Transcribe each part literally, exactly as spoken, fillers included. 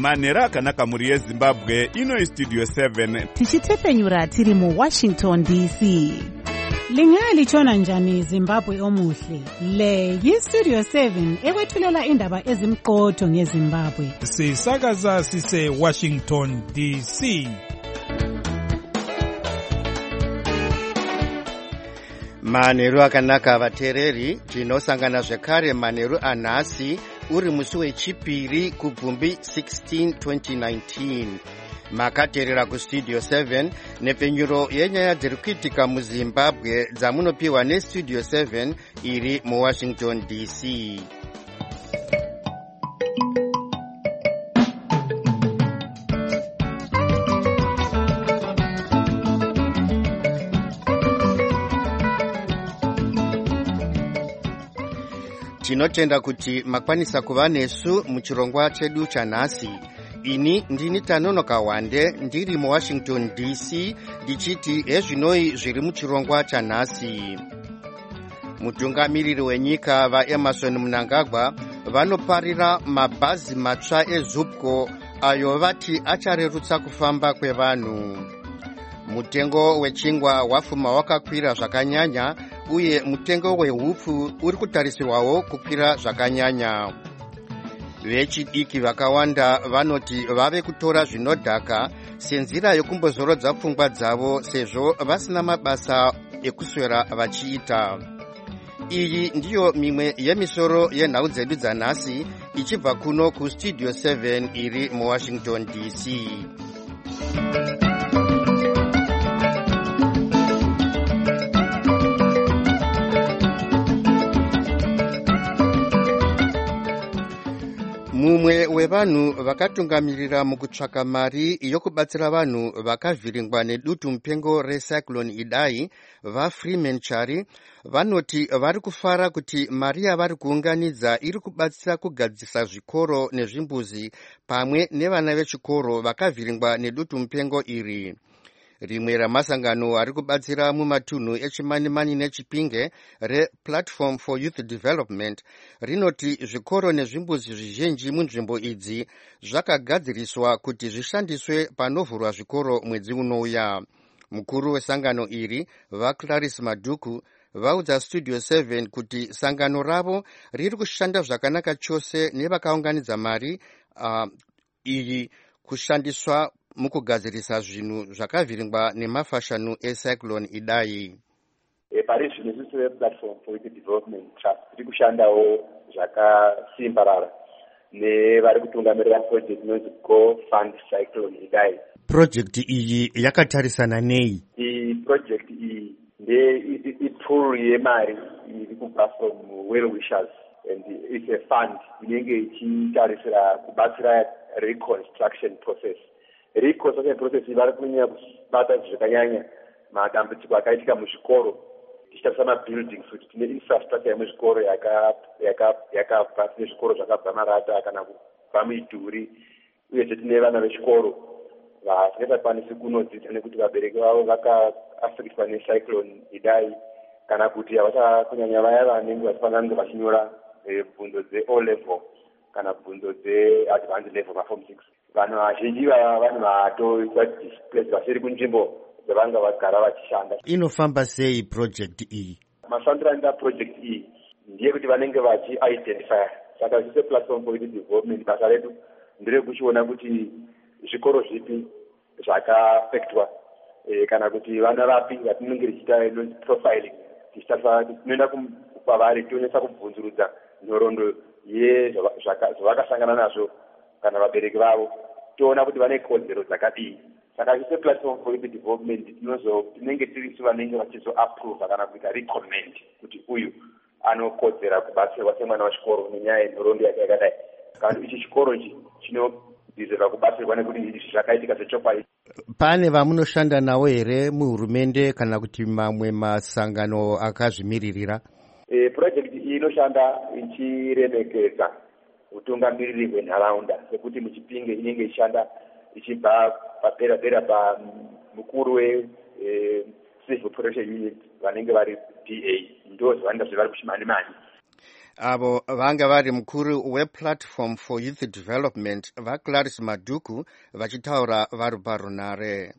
manhero akanaka mhuri yezimbabwe. Ino Studio seven tichitepenyura tiri mu Washington D C. Lingalitshona njani Zimbabwe omuhle? Le yi-Studio seven ekwethulela indaba ezimqotho ngeZimbabwe. Sisakaza sise Washington D C. Manheru akanaka vateereri, tinosangana zvekare manheru anhasi uri musi wechipiri kubvumbi sixteen twenty nineteen. Makateerera kuStudio seven nepenyuro yenyaya dziri kuitika muZimbabwe dzamunopiwa neStudio seven iri muWashington D C. Tinotenda kuti makwanisa kuva nesu muchirongwa chedu chanhasi. Ini ndini Tanonoka Wande ndiri muWashington D C ndichiti ezvinoi zviri muchirongwa chanhasi. Mutungamiriri wenyika vaEmerson Mnangagwa vanoparira mabhazi matsva eZupco ayo vati acharerutsa kufamba kwevanhu. Mutengo wechingwa wafuma wakakwira zvakanyanya uye mutengo wehupfu uri kutarisirwawo kukwira zvakanyanya. Vechidiki vakawanda vanoti vave kutora zvinodhaka senzira yokumbozorodza pfungwa dzavo sezvo vasina mabasa ekuswera vachiita. Iyi ndiyo mimwe yemisoro yenhau dzedu dzanhasi ichibva kuno kuStudio seven iri muWashington D C. Mumwe wevanhu vakatungamirira mukutsvaka mari yokubatsira vanhu vakavhiringwa nedutu mupengo recyclone Idai, vaFreeman Chari, vanoti vari kufara kuti mari yavari kuunganidza iri kubatsira kugadzisa zvikoro nezvimbuzi pamwe nevana vechikoro vakavhiringwa nedutu mupengo iri. Rimwe ramasangano ari kubatsira mumatunhu echimanimani neChipinge rePlatform for Youth Development rinoti zvikoro nezvimbuzi zvizhinji munzvimbo idzi zvakagadziriswa kuti zvishandiswe panovhurwa zvikoro mwedzi unouya. Mukuru wesangano iri vaClarice Maduku vaudza Studio seven kuti sangano ravo riri kushanda zvakanaka chose nevakaunganidza mari uh, iyi kushandiswa mukugadzirisa zvinhu zvakavhiringwa nemafashanu eCyclone Idai. E, pari zvino sisi vePlatform for Youth Development Trust tiri kushandawo zvakasimbarara nevari kutungamirira project inonzi Go Fund Cyclone Idai. Project iyi yakatarisana nei? I project iyi nde itool yemari iri kubva from well wishers and it's a fund inenge ichitarisira kubatsira reconstruction process. Reconstruction process vari kunyanya kubata zvakanyanya madambudziko akaitika muzvikoro tichitarisa mabuildings kuti tine infrastructure yemuzvikoro yakabva tine zvikoro zvakabva marata kana kubva midhuri uyezve tine vana vechikoro vasingachakwanisi kunodzidza nekuti vabereki vavo vakaafekitwa neCyclone Idai kana kuti havasa kunyanya vaya vanenge vachifanira kunge vachinyora bvunzo dze-O level kana bvunzo dze-advanced level maform six. Vanhu vazhinji vava vanhu vatoitwa displaced vasiri kunzvimbo dzavanga vagara vachishanda. Inofamba sei project iyi? Mafambiro anoita project iyi ndiye kuti vanenge vachi-identify. Saka zvise Platform for Youth Development basa redu nderekuchiona kuti zvikoro zvipi zvakaafektwa e, kana kuti vana vapi vatinenge tichiita profiling. Tinoenda kwavari tionesa kubvunzurudza nhoroondo yezvavakasangana nazvo kana vabereki vavo toona kuti vane kodzero dzakadii. Saka zvise Platform for Youth Development tinozo tinenge tirisu vanenge vachizoapprova kana kuita recommend kuti uyu anokodzera kubatsirwa semwana wechikoro nenyaya yenhoroondo yake yakadai. Kandi ichi chikoro ichi chinodizirwa kubatsirwa nekuti izvi zvakaitika zvechokwadi. Pane vamunoshanda nawo here muhurumende kana kuti mamwe masangano akazvimiririra? E, project iyi inoshanda ichiremekedza utungamiriri hwenharaunda sekuti muChipinge inenge ichishanda ichibva padera dera pamukuru we-Civil Protection Unit vanenge vari D A ndo zvavanda zvevari kuchimanimani. avo vanga vari mukuru weplatform for youth development vaClaris Maduku vachitaura vari parunare.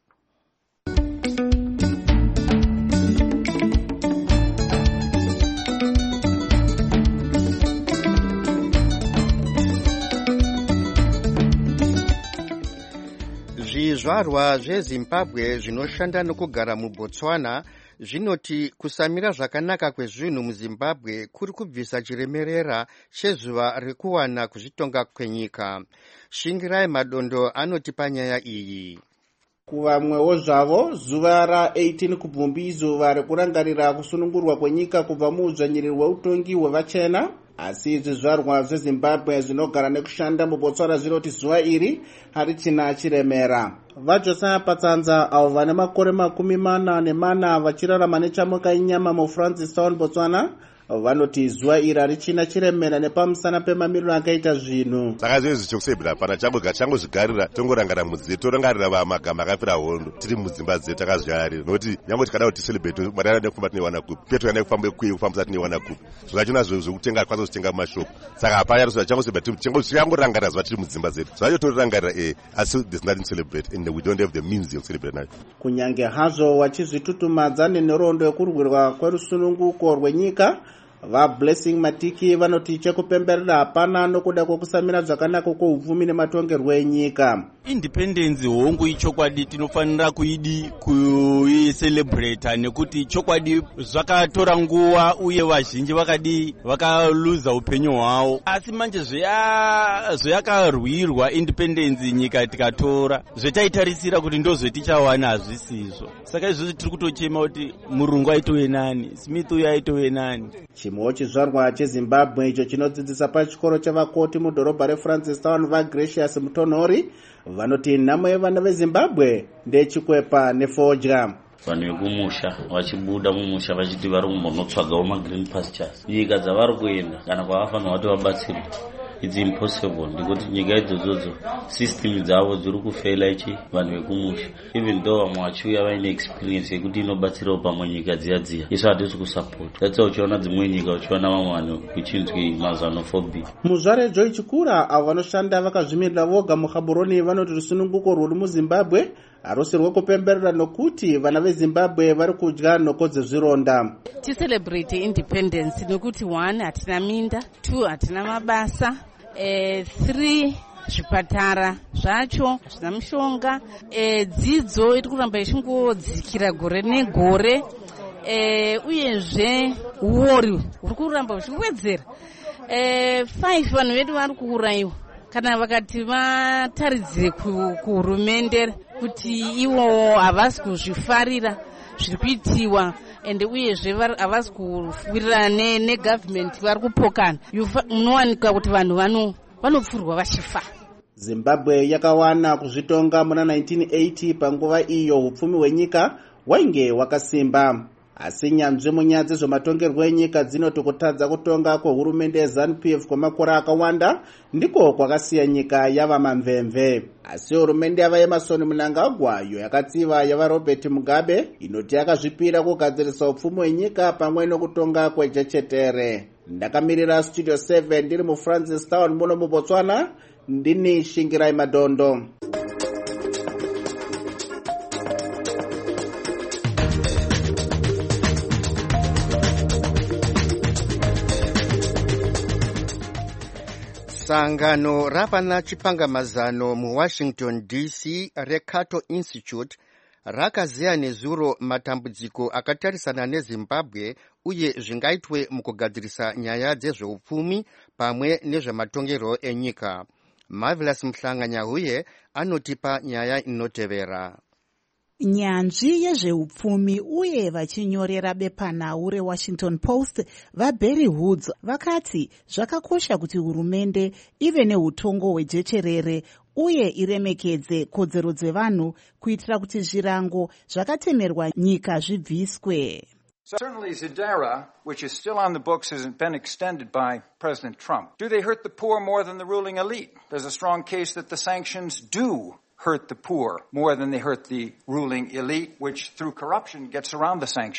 Zvizvarwa zveZimbabwe zvinoshanda nokugara muBotswana zvinoti kusamira zvakanaka kwezvinhu muZimbabwe kuri kubvisa chiremerera chezuva rekuwana kuzvitonga kwenyika. Shingirai Madondo anoti panyaya iyi. Kuvamwewo zvavo zuva ra-eighteen kubvumbi zuva rekurangarira kusunungurwa kwenyika kubva muudzvanyiriri hweutongi hwevachena. Asi zvizvarwa zveZimbabwe zvinogara nekushanda muBotswana zvinoti zuva iri harichina chiremera. Vajosa Patsanza avo vane makore makumi mana nemana vachirarama nechamuka inyama muFrancistown, Botswana, vanoti zuva iri harichina chiremera nepamusana pemamiriro akaita zvinhu. Saka zvezvi chokusebhera pana changoga changozvigarira tongorangara mudzi torangarira vamagama akapfira hondo tiri mudzimba dzedu takazvigarira nokuti nyange tikada kuti celebrate marara nekufamba tinewana kupi petwa nekufamba kuyi kufambisa tinewana kupi zvakachona zvo zvokutenga kwanza kutenga mumashopu saka hapanya rusa changosebhera changorangarira zuva tiri mudzimba dzedu zvacho torangarira eh asi there's nothing to celebrate and we don't have the means to celebrate now. Kunyange hazvo vachizvitutumadza nenhoroondo yekurwirwa kwerusununguko rwenyika, vaBlessing Matiki vanoti chekupemberera hapana nokuda kwokusamira zvakanaka kwoupfumi nematongerwo enyika. Independence hongu ichokwadi tinofanira kuidi kuicelebrate nekuti chokwadi zvakatora nguva uye vazhinji vakadi vakaluza upenyu hwavo, asi manje zvayakarwirwa independence nyika tikatora zvetaitarisira kuti ndozvetichawana hazvisizvo. Saka izvozvo tiri kutochema kuti murungu aitove nani, Smith uyo aitove nani. Chimwewo chizvarwa cheZimbabwe icho chinodzidzisa pachikoro chavakoti mudhorobha reFrancistown vaGracious Mutonhori vanoti nhamo yevana veZimbabwe ndechikwepa nefodya. Vanhu vekumusha vachibuda mumusha vachiti vari kumbonotsvagawo magreen pastures, nyika dzavari kuenda kana kwavafanira kuti vabatsirwe. It's impossible ndikuti nyika idzodzo system dzavo dziri kufeila ichi vanhu vekumusha, even though vamwe vachiuya vaine experience yekuti inobatsirawo pamwe nyika dziya dziya, isu hatisi kusupport. That's why uchiona dzimwe nyika uchiona vamwe vanhu kuchinzwi mazanophobia. Muzvare Joy Chikura avo vanoshanda vakazvimirira voga muKhaburoni vanoti rusununguko rwuri muZimbabwe harusi rwekupemberera nokuti vana veZimbabwe vari kudya nhoko dzezvironda. Ticelebrate independence nokuti one hatina minda, two hatina mabasa, eh, three zvipatara zvacho zvina mushonga, eh, dzidzo iri kuramba ichingodzikira gore negore, eh, uyezve uori huri kuramba huchiwedzera. Eh, five vanhu vedu vari kuurayiwa kana vakati vataridzire kuhurumende kuti ivo havasi kuzvifarira zviri kuitiwa ende uyezve havasi kuwirirana negovernment vari kupokana, munowanika kuti vanhu vanopfurwa vachifa. Zimbabwe yakawana kuzvitonga muna nineteen eighty panguva iyo upfumi hwenyika hwainge hwakasimba. Asi nyanzvi munyaya dzezvematongerwo enyika dzinoti kutadza kutonga kwehurumende yeZANU-P F kwamakore akawanda ndiko kwakasiya nyika yava mamvemve. Asi hurumende yava Emerson Mnangagwa iyo yakatsiva yava Robert Mugabe inoti yakazvipira kugadzirisa upfumi hwenyika pamwe nokutonga kwejechetere. Ndakamirira Studio seven ndiri muFrancistown muno muBotswana, ndini Shingirai Madondo. Sangano rapana chipangamazano muWashington D C reCato Institute rakazeya nezuro matambudziko akatarisana neZimbabwe uye zvingaitwe mukugadzirisa nyaya dzezveupfumi pamwe nezvematongero enyika. Marvelous Mhlanga-Nyahuye anotipa nyaya inotevera. Nyanzvi yezveupfumi uye vachinyorera bepanhau reWashington Post vaBerry Woods vakati zvakakosha kuti hurumende ive neutongo hwejecherere uye iremekedze kodzero dzevanhu kuitira kuti zvirango zvakatemerwa nyika zvibviswe. Certainly Zidara, which is still on the books, has been extended by President Trump. Do they hurt the poor more than the ruling elite? There's a strong case that the sanctions do hurt the poor more than they hurt the ruling elite, which through corruption gets around the sanctions.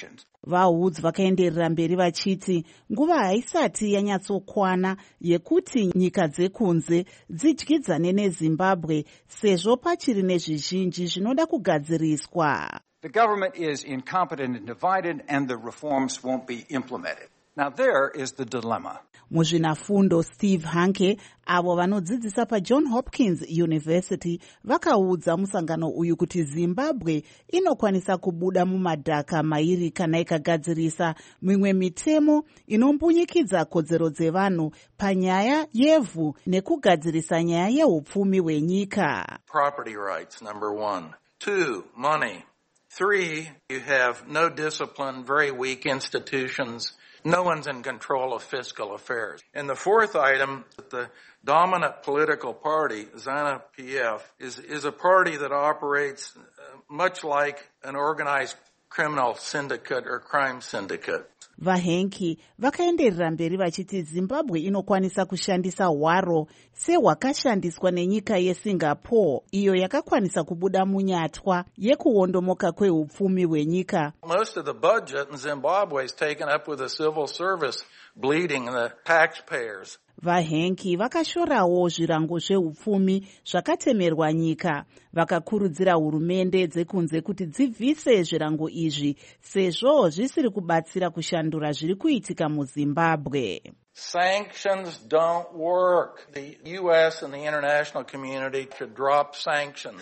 vaHoods vakaenderera mberi vachiti nguva haisati yanyatsokwana yekuti nyika dzekunze dzidyidzane neZimbabwe sezvo pachiri nezvizhinji zvinoda kugadziriswa. The government is incompetent and divided, and the reforms won't be implemented. Now there is the dilemma. Muzvinafundo Steve Hanke avo vanodzidzisa paJohn Hopkins University vakaudza musangano uyu kuti Zimbabwe inokwanisa kubuda mumadhaka mairi kana ikagadzirisa mimwe mitemo inombunyikidza kodzero dzevanhu panyaya yevhu nekugadzirisa nyaya yeupfumi hwenyika. Property rights, number one. Two, money. Three, you have no discipline, very weak institutions. No one's in control of fiscal affairs. And the fourth item, the dominant political party, ZANU-P F, is, is a party that operates much like an organized criminal syndicate or crime syndicate. VaHenki vakaenderera mberi vachiti Zimbabwe inokwanisa kushandisa hwaro sehwakashandiswa nenyika yeSingapore, iyo yakakwanisa kubuda munyatwa yekuondomoka kweupfumi hwenyika. Most of the budget in Zimbabwe is taken up with the civil service bleeding the taxpayers. VaHenki vakashorawo zvirango zveupfumi zvakatemerwa nyika, vakakurudzira hurumende dzekunze kuti dzibvise zvirango izvi sezvo zvisiri kubatsira kushandura zviri kuitika muZimbabwe. Sanctions don't work. The U S and the international community should drop sanctions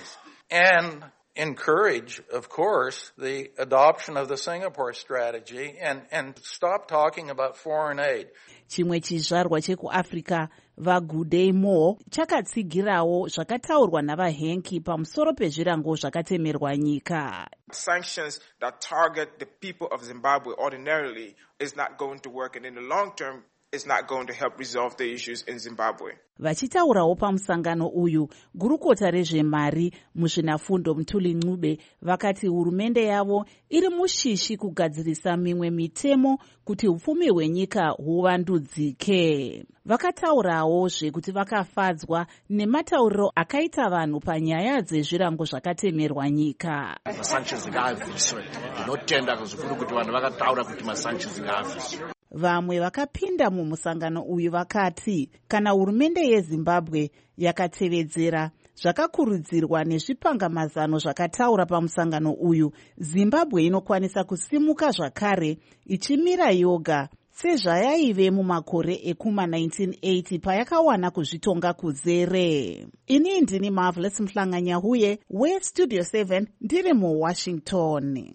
and encourage, of course, the adoption of the Singapore strategy and, and stop talking about foreign aid. Chimwe chizvarwa chekuAfrica vaGude Moore chakatsigirawo zvakataurwa navaHenki pamusoro pezvirango zvakatemerwa nyika. Sanctions that target the people of Zimbabwe ordinarily is not going to work, and in the long term is not going to help resolve the issues in Zimbabwe. Vachitaurawo pamusangano uyu, gurukota rezvemari muzvinafundo Mthuli Ncube vakati hurumende yavo iri mushishi kugadzirisa mimwe mitemo kuti upfumi hwenyika huvandudzike. Vakataurawo zvekuti vakafadzwa nematauriro akaita vanhu panyaya dzezvirango zvakatemerwa nyika. Masanctions ngaabviswe, ndinotenda kuzvikuru kuti vanhu vakataura kuti masanctions ngaabviswe. Vamwe vakapinda mumusangano uyu vakati kana hurumende yeZimbabwe yakatevedzera zvakakurudzirwa nezvipangamazano zvakataura pamusangano uyu, Zimbabwe inokwanisa kusimuka zvakare ichimira yoga sezvayaive mumakore ekuma nineteen eighty payakawana kuzvitonga kuzere. Ini ndini Marvelous Mhlanganyahuye weStudio seven ndiri muWashington.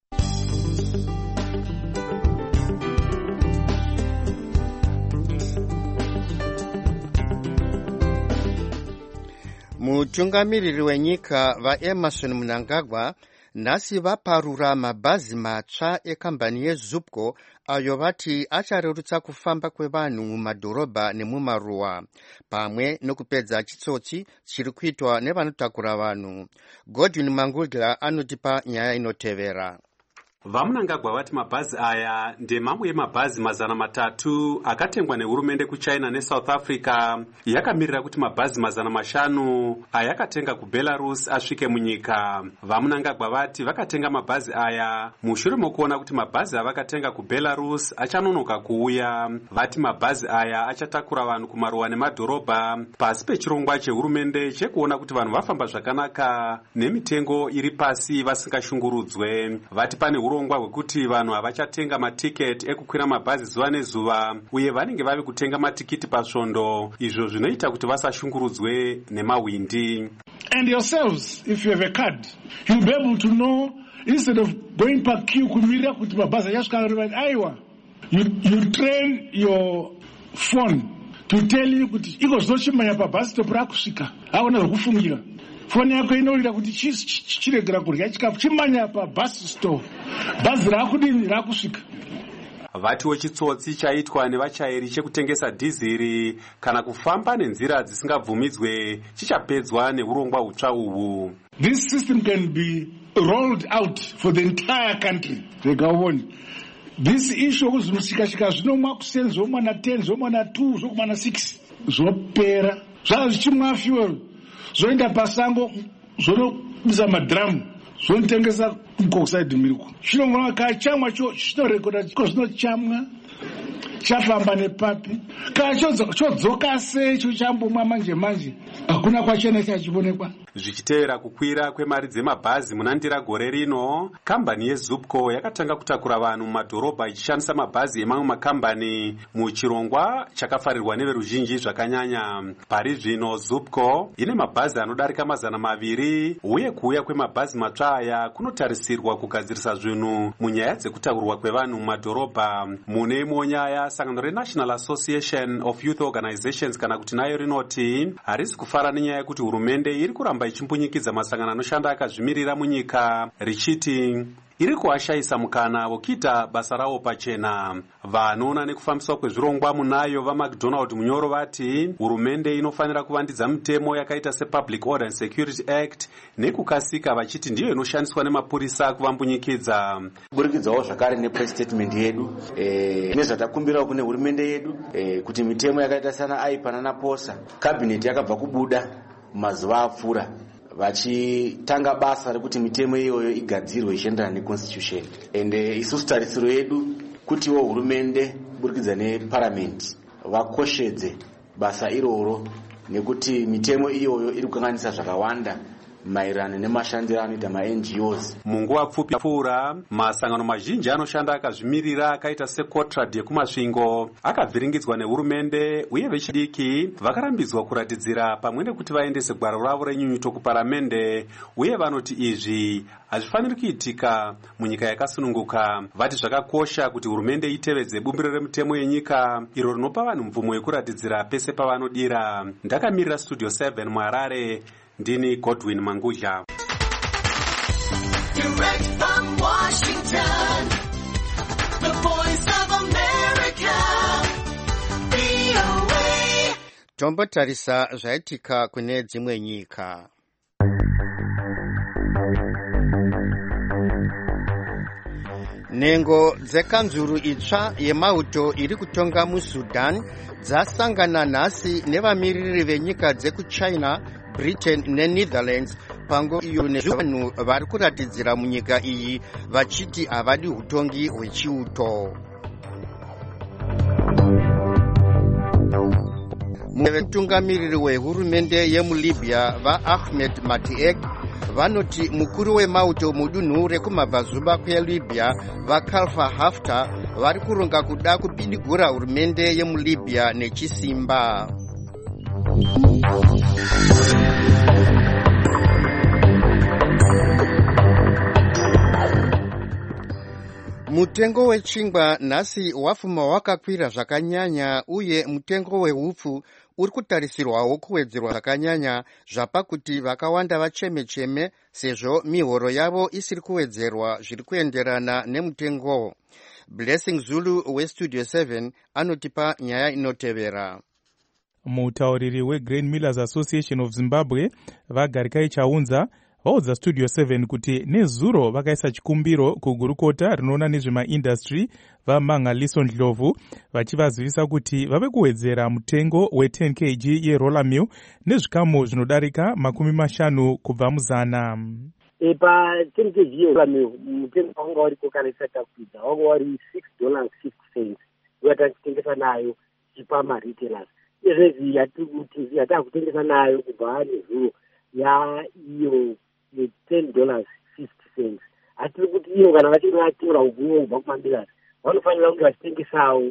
Mutungamiriri wenyika vaEmerson Mnangagwa nhasi vaparura mabhazi matsva ekambani yeZupco ayo vati acharerutsa kufamba kwevanhu mumadhorobha nemumaruwa pamwe nokupedza chitsotsi chiri kuitwa nevanotakura vanhu. Godwin Mangudla anotipa nyaya inotevera. VaMnangagwa vati mabhazi aya ndemamwe emabhazi mazana matatu akatengwa nehurumende kuChina neSouth Africa yakamirira kuti mabhazi mazana mashanu ayakatenga kuBelarus asvike munyika. VaMnangagwa vati vakatenga mabhazi aya mushure mokuona kuti mabhazi avakatenga kuBelarus achanonoka kuuya. Vati mabhazi aya achatakura vanhu kumaruwa nemadhorobha pasi pechirongwa chehurumende chekuona kuti vanhu vafamba zvakanaka nemitengo iri pasi vasingashungurudzwe. Vati pane urongwa hwekuti vanhu havachatenga matiketi ekukwira mabhazi zuva nezuva uye vanenge vave kutenga matikiti pasvondo, izvo zvinoita kuti vasashungurudzwe nemahwindi. And yourselves, if you have a card, you'll be able to know, instead of going back queue kumirira kuti mabhazi ayasvika aiwa, you you train your phone to tell you kuti iko zvochimanya pabhazi stop rakusvika hauna zvokufungira. Foni yako inoita kuti chiregera kurya chikafu chimanya pabhazi store bhazi rakudini rakusvika. Vatiwo chitsotsi chaitwa nevachairi chekutengesa dhiziri kana kufamba nenzira dzisingabvumidzwe chichapedzwa neurongwa hutsva uhu. This system can be rolled out for the entire country. Regawoni. This issue kuzumushika-shika zvinomwa kuseni zvomwa na ten zvomwa na two zvomwa na six zvopera. Zvazvichimwa fuel zvoenda pasango zvinobisa madhiramu zvonotengesa mucoxide milk chinongona kachamwa cho chinorekoda ko zvinochamwa chafamba nepapi kana chodzoka sei chochambomwa manje manje hakuna kwachena chachionekwa. Zvichiteera kukwira kwemari dzemabhazi munandira gore rino, kambani yeZupco yakatanga kutakura vanhu mumadhorobha ichishandisa mabhazi emamwe makambani muchirongwa chakafarirwa neveruzhinji zvakanyanya. Pari zvino Zupco ine mabhazi anodarika mazana maviri uye kuuya kwemabhazi matsva aya kunotarisirwa kugadzirisa zvinhu munyaya dzekutakurwa kwevanhu mumadhorobha. Mune imwe nyaya, sangano reNational Association of Youth Organizations kana kuti nayo rinoti harisi kufara nenyaya yekuti hurumende iri kuramba ichimbunyikidza masangano anoshanda akazvimirira munyika richiti iri kuashayisa mukana wokuita basa rawo pachena. Vanoona nekufambiswa kwezvirongwa munayo vaMcDonald Munyoro vati hurumende inofanira kuvandidza mitemo yakaita sePublic Order and Security Act nekukasika, vachiti ndiyo inoshandiswa nemapurisa kuvambunyikidza. Kuburikidzawo zvakare nepress statement yedu eh, nezvatakumbirawo kune hurumende yedu eh, kuti mitemo yakaita sana aipana naposa cabinet yakabva kubuda mazuva apfuura vachitanga basa rekuti mitemo iyoyo igadzirwe ichienderana neconstitution. Ende isusu tarisiro yedu kutiwo hurumende kuburikidza neparliament vakoshedze basa iroro nekuti mitemo iyoyo iri kukanganisa zvakawanda maererano nemashandiro anoita ma-N G Os. Munguva pfupi yapfuura, masangano mazhinji anoshanda akazvimirira akaita seCotrad yekumasvingo akavhiringidzwa nehurumende uye vechidiki vakarambidzwa kuratidzira pamwe nekuti vaendese gwaro ravo renyunyuto kuparamende, uye vanoti izvi hazvifaniri kuitika munyika yakasununguka. Vati zvakakosha kuti hurumende itevedze bumbiro remitemo yenyika iro rinopa vanhu mvumo yekuratidzira pese pavanodira. Ndakamirira Studio seven muHarare, ndini Godwin Manguzha. Direct from Washington, the voice of America, V O A. Tombotarisa zvaitika kune dzimwe nyika. Nhengo dzekanzuru itsva yemauto iri kutonga muSudan dzasangana nhasi nevamiriri venyika dzekuChina, Britain neNetherlands pango iyo nezvanhu vari kuratidzira munyika iyi vachiti havadi utongi hwechiuto. Mutungamiriri wehurumende yemuLibya vaAhmed Matiek vanoti mukuru wemauto mudunhu rekumabvazuva kweLibya vaKhalifa Haftar vari kuronga kuda kupidigura hurumende yemuLibya nechisimba. Mutengo wechingwa nhasi wafuma wakakwira zvakanyanya uye mutengo wehupfu uri kutarisirwawo kuwedzerwa zvakanyanya zvapa kuti vakawanda vacheme-cheme sezvo mihoro yavo isiri kuwedzerwa zviri kuenderana nemutengo. Blessing Zulu weStudio seven anotipa nyaya inotevera. Mutauriri weGrain Millers Association of Zimbabwe vaGarikai Chaunza vaudza Studio seven kuti nezuro vakaisa chikumbiro kugurukota rinoona nezvemaindastry vaMangaliso Ndlovu vachivazivisa kuti vave kuwedzera mutengo we10 kilograms yeroller mill nezvikamu zvinodarika makumi mashanu kubva muzana. E pa ten kilograms yeroller mill mutengo wanga wari kokanisa takwidza wanga wari six dollars fifty cents uyatachitengesa nayo chipa maretailers. Izvezvi yatikuti yatakutengesa nayo kubva nezuro ya iyo ten dollars fifty cents. Atiri kuti iyo kana vachinge vatora ubungo kubva kumambilasi vanofanira kunge vachitengesawo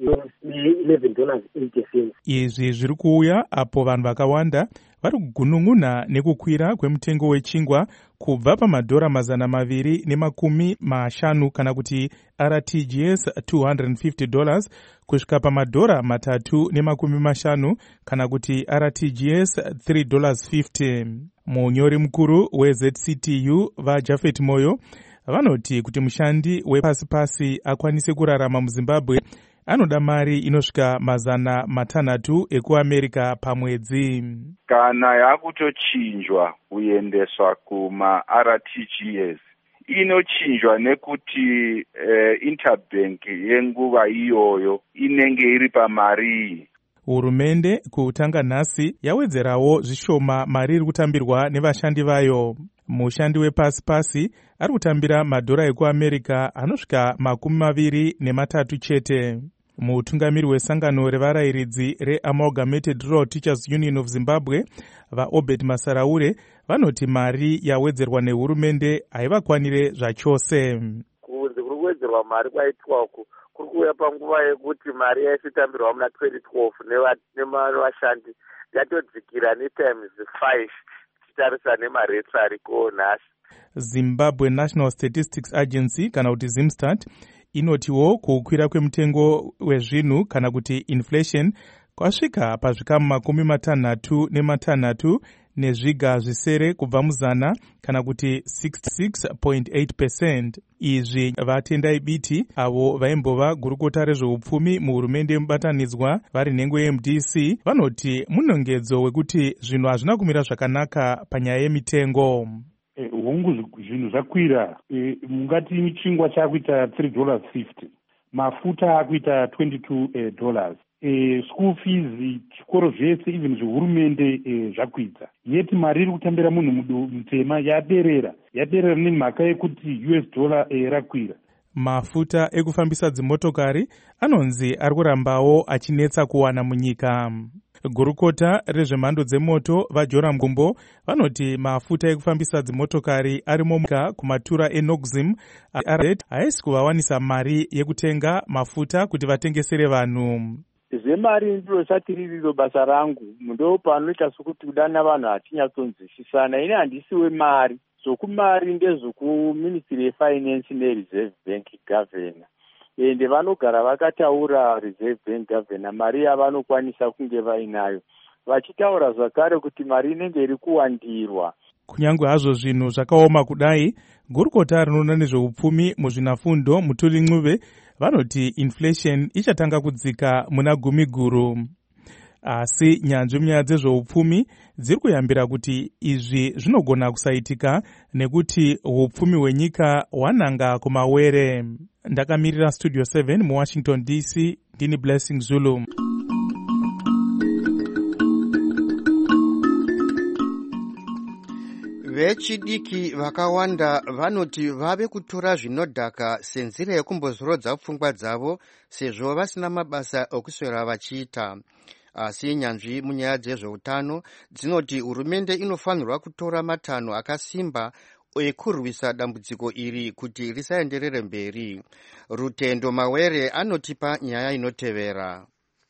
eleven dollars eighty cents. Izvi zviri kuuya apo vanhu vakawanda vari kugunun'una nekukwira kwemutengo wechingwa kubva pamadhora mazana maviri nemakumi mashanu kana kuti R T G S two hundred fifty dollars kusvika pamadhora matatu nemakumi mashanu kana kuti R T G S three dollars fifty. Munyori mukuru weZ C T U vaJafet Moyo vanoti kuti mushandi wepasi-pasi akwanise kurarama muZimbabwe anoda mari inosvika mazana matanhatu ekuAmerica pamwedzi. Kana yakutochinjwa kuendeswa kuma R T G S inochinjwa nekuti eh, interbank yenguva iyoyo inenge iri pamari. Hurumende kutanga nhasi yawedzerawo zvishoma mari iri kutambirwa nevashandi vayo. Mushandi wepasi pasi ari kutambira madhora ekuamerica anosvika makumi maviri nematatu chete. Mutungamiri wesangano revarayiridzi reAmalgamated Rural Teachers Union of Zimbabwe, vaObed Masaraure, vanoti mari yawedzerwa nehurumende haivakwanire zvachose. Kunze kuri kuwedzerwa mari kwaitwa uku kuri kuuya panguva yekuti mari yaisitambirwa muna twenty twelve nevashandi yatodzikira netimes five tichitarisa nemaretu ariko nhasi. Zimbabwe National Statistics Agency kana kuti Zimstat inotiwo kukwira kwemutengo wezvinhu kana kuti inflation kwasvika pazvikamu makumi matanhatu nematanhatu nezviga zvisere kubva muzana kana kuti sixty-six point eight percent. Izvi vatendai biti avo vaimbova gurukota rezveupfumi muhurumende yemubatanidzwa vari nhengo ye M D C vanoti munongedzo wekuti zvinhu hazvina kumira zvakanaka panyaya yemitengo. Hongu zvinhu zvakwira, mungati chingwa chakuita three dollars fifty, mafuta akuita twenty-two dollars. School fees chikoro zvese even zvehurumende zvakwidza. Yeti mari iri kutambira munhu mutema yaderera yaderera nemhaka yekuti U S dollar rakwira. Mafuta ekufambisa dzimotokari anonzi ari kurambawo achinetsa kuwana munyika. Gurukota rezvemhando dzemoto vaJoram Gumbo vanoti mafuta ekufambisa dzimotokari arimo munyika kumatura eNoxim haisi kuvawanisa mari yekutenga mafuta kuti vatengesere vanhu. Zvemari ndiro chati ririro basa rangu, ndo panoita sokuti kudana vanhu hatinyatsonzwisisana. Ini handisiwe mari, zvokumari ndezvoku Ministry yeFinance neReserve Bank Governor. Ende vanogara vakataura Reserve Bank Governor mari yavanokwanisa kunge vainayo, vachitaura zvakare kuti mari inenge iri kuwandirwa. Kunyange hazvo zvinhu zvakaoma kudai, gurukota rinoona nezveupfumi muzvinafundo Mutuli Ncube vanoti inflation ichatanga kudzika muna gumi guru. Asi nyanzvi munyaya dzezveupfumi dziri kuyambira kuti izvi zvinogona kusaitika nekuti upfumi hwenyika hwananga kumawere. Ndakamirira Studio seven muWashington D C, ndini Blessing Zulu. Vechidiki vakawanda vanoti vave kutora zvinodhaka senzira yekumbozorodza pfungwa dzavo sezvo vasina mabasa okuswera vachiita. Asi nyanzvi munyaya dzezveutano dzinoti hurumende inofanirwa kutora matanho akasimba ekurwisa dambudziko iri kuti risaenderere mberi. Rutendo Mawere anotipa nyaya inotevera.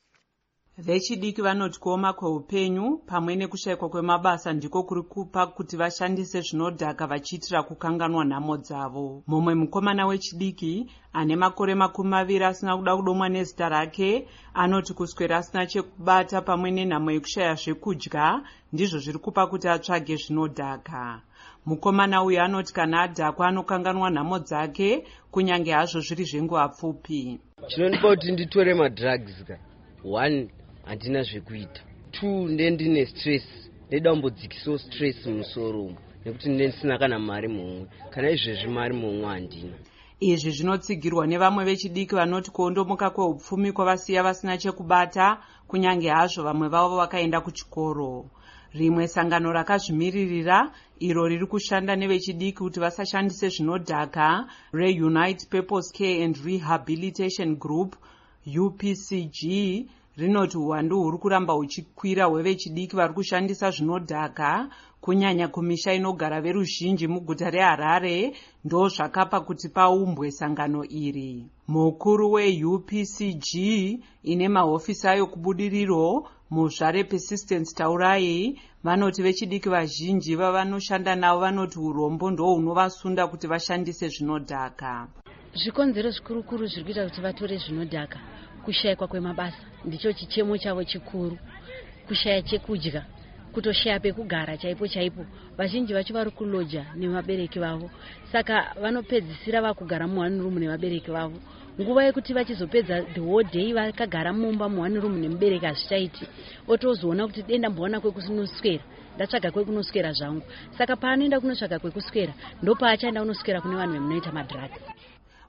Vechidiki vanoti kuoma kweupenyu pamwe nekushayikwa kwemabasa ndiko kuri kupa kuti vashandise zvinodhaka vachiitira kukanganwa nhamo dzavo. Mumwe mukomana wechidiki ane makore makumi maviri asina kuda kudomwa nezita rake anoti kuswera asina chekubata pamwe nenhamo yekushaya zvekudya ndizvo zviri kupa kuti atsvage zvinodhaka. Mukomana uyu anoti kana adhakwa anokanganwa nhamo dzake kunyange hazvo zviri zvenguva pfupi. Chinondipa kuti nditore madrugs ka one handina zvekuita, two ndendine stress, ndeda kumbodzikisawo stress mumusoro nekuti ndendisina kana mari mumwe, kana izvezvi mari mumwe handina. Izvi zvinotsigirwa nevamwe vechidiki vanoti kuondomoka kweupfumi kwavasiya vasina chekubata kunyange hazvo vamwe vavo vakaenda kuchikoro. Rimwe sangano rakazvimiririra iro riri kushanda nevechidiki kuti vasashandise zvinodhaka reUnite Purpose Care and Rehabilitation Group U P C G rinoti uwandu huri kuramba huchikwira hwevechidiki vari kushandisa zvinodhaka kunyanya kumisha inogara veruzhinji muguta reHarare ndo zvakapa kuti paumbwe sangano iri. Mukuru weU P C G ine mahofisi ayo kubudiriro muZvare Persistence Taurai vanoti vechidiki vazhinji vavanoshanda navo vanoti urombo ndo hunovasunda kuti vashandise zvinodhaka. Zvikonzero zvikuru zviri kuita kuti vatore zvinodhaka kushayikwa kwemabasa ndicho chichemo chavo chikuru, kushaya chekudya, kutoshaya pekugara chaipo chaipo. Vazhinji vacho vari kuloja nemabereki vavo, saka vanopedzisira vakugara muone room nemabereki vavo. Nguva yekuti vachizopedza the whole day vakagara mumba muone room nemubereki hazvichaiti, otozoona kuti denda mboona kwekunoswera ndatsvaga kwekunoswera zvangu, saka paanoenda kunotsvaga kwekuswera ndo paachaenda kunoswera kune vanhu vemunoita madrugs.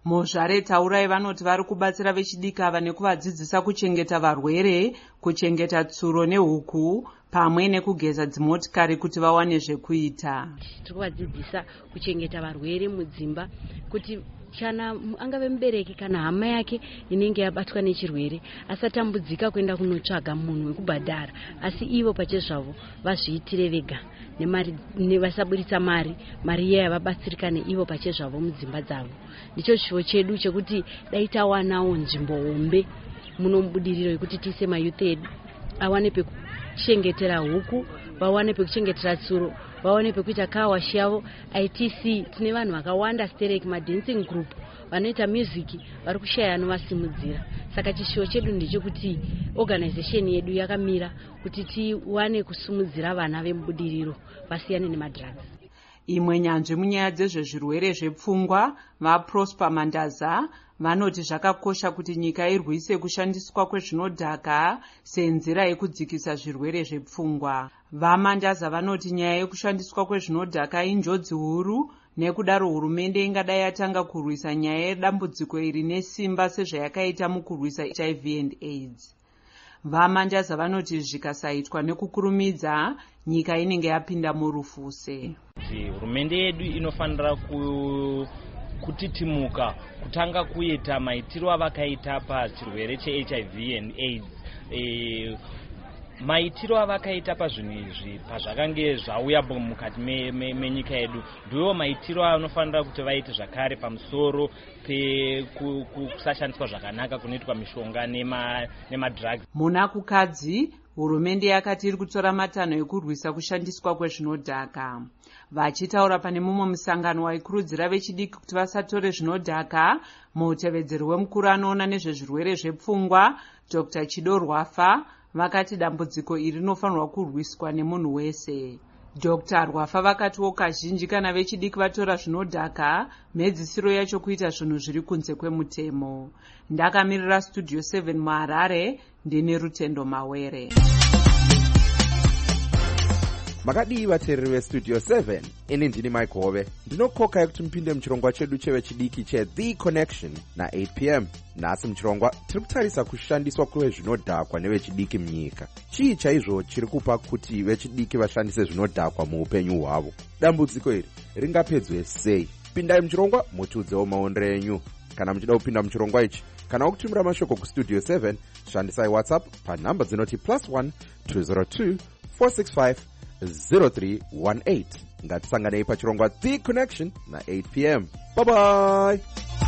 muzvare taurai vanoti vari kubatsira vechidiki ava nekuvadzidzisa kuchengeta varwere, kuchengeta tsuro nehuku pamwe nekugeza dzimotikari kuti vawane zvekuita. Tiri kuvadzidzisa kuchengeta varwere mudzimba kuti kana angave mubereki kana hama yake inenge yabatwa nechirwere asatambudzika kuenda kunotsvaga munhu wekubhadhara, asi ivo pachezvavo vazviitire vega nemari nevasaburitsa mari mari iya yavabatsirika neivo pachezvavo mudzimba dzavo. Ndicho chivo chedu chekuti dai tawanawo nzvimbo hombe muno mubudiriro yekuti tiise mayuth edu awane pekuchengetera huku, vawane pekuchengetera tsuro, vaone pekuita car wash yavo. I T C tine vanhu vakawanda stereki, madancing group vanoita music vari kushaya anovasimudzira. Saka chishiwo chedu ndechekuti organization yedu yakamira kuti tiwane kusumudzira vana vemubudiriro vasiyane nemadrugs. Imwe nyanzvi munyaya dzezvezvirwere zvepfungwa vaProsper Mandaza vanoti zvakakosha kuti nyika irwise kushandiswa kwezvinodhaka senzira yekudzikisa zvirwere zvepfungwa. VaMandaza vanoti nyaya yekushandiswa kwezvinodhaka injodzi huru, nekudaro hurumende ingadai yatanga kurwisa nyaya yedambudziko iri nesimba sezvayakaita mukurwisa H I V and AIDS. VaMandaza vanoti zvikasaitwa nekukurumidza nyika inenge yapinda murufuse. Hurumende yedu inofanira ku kutitimuka kutanga kuita maitiro avakaita pachirwere che H I V and AIDS. E, maitiro avakaita pazvinhu izvi pazvakange zvauya mukati menyika yedu ndiwo maitiro anofanira kuti vaite zvakare pamusoro pekusashandiswa zvakanaka kunoitwa mishonga nemadrugs. Muna kukadzi hurumende yakati iri kutora matanho ekurwisa kushandiswa kwezvinodhaka. Vachitaura pane mumwe musangano waikurudzira vechidiki kuti vasatore zvinodhaka, mutevedzeri wemukuru anoona nezvezvirwere zvepfungwa Doctor Chido Rwafa vakati dambudziko iri rinofanirwa kurwiswa nemunhu wese. Doctor Rwafa vakatiwo kazhinji kana vechidiki vatora zvinodhaka, mhedzisiro yacho kuita zvinhu zviri kunze kwemutemo. Ndakamirira Studio seven muHarare, ndine Rutendo Mawere. Makadii vateereri veStudio seven, ini ndini Mike Hove. Ndinokoka yekuti mupinde muchirongwa chedu chevechidiki che The Connection na eight p m. Nhasi muchirongwa tiri kutarisa kushandiswa kwezvinodhakwa nevechidiki munyika. Chii chaizvo chiri kupa kuti vechidiki vashandise zvinodhakwa muupenyu hwavo? Dambudziko iri ringapedzwe sei? Pindai muchirongwa mutiudzewo maonero enyu. Kana muchida kupinda muchirongwa ichi kana kutumira mashoko kuStudio seven, shandisai WhatsApp panhamba dzinoti plus one two zero two four six five zero three one eight. Ngatisanganei pachirongwa The Connection na eight p m. Bye bye.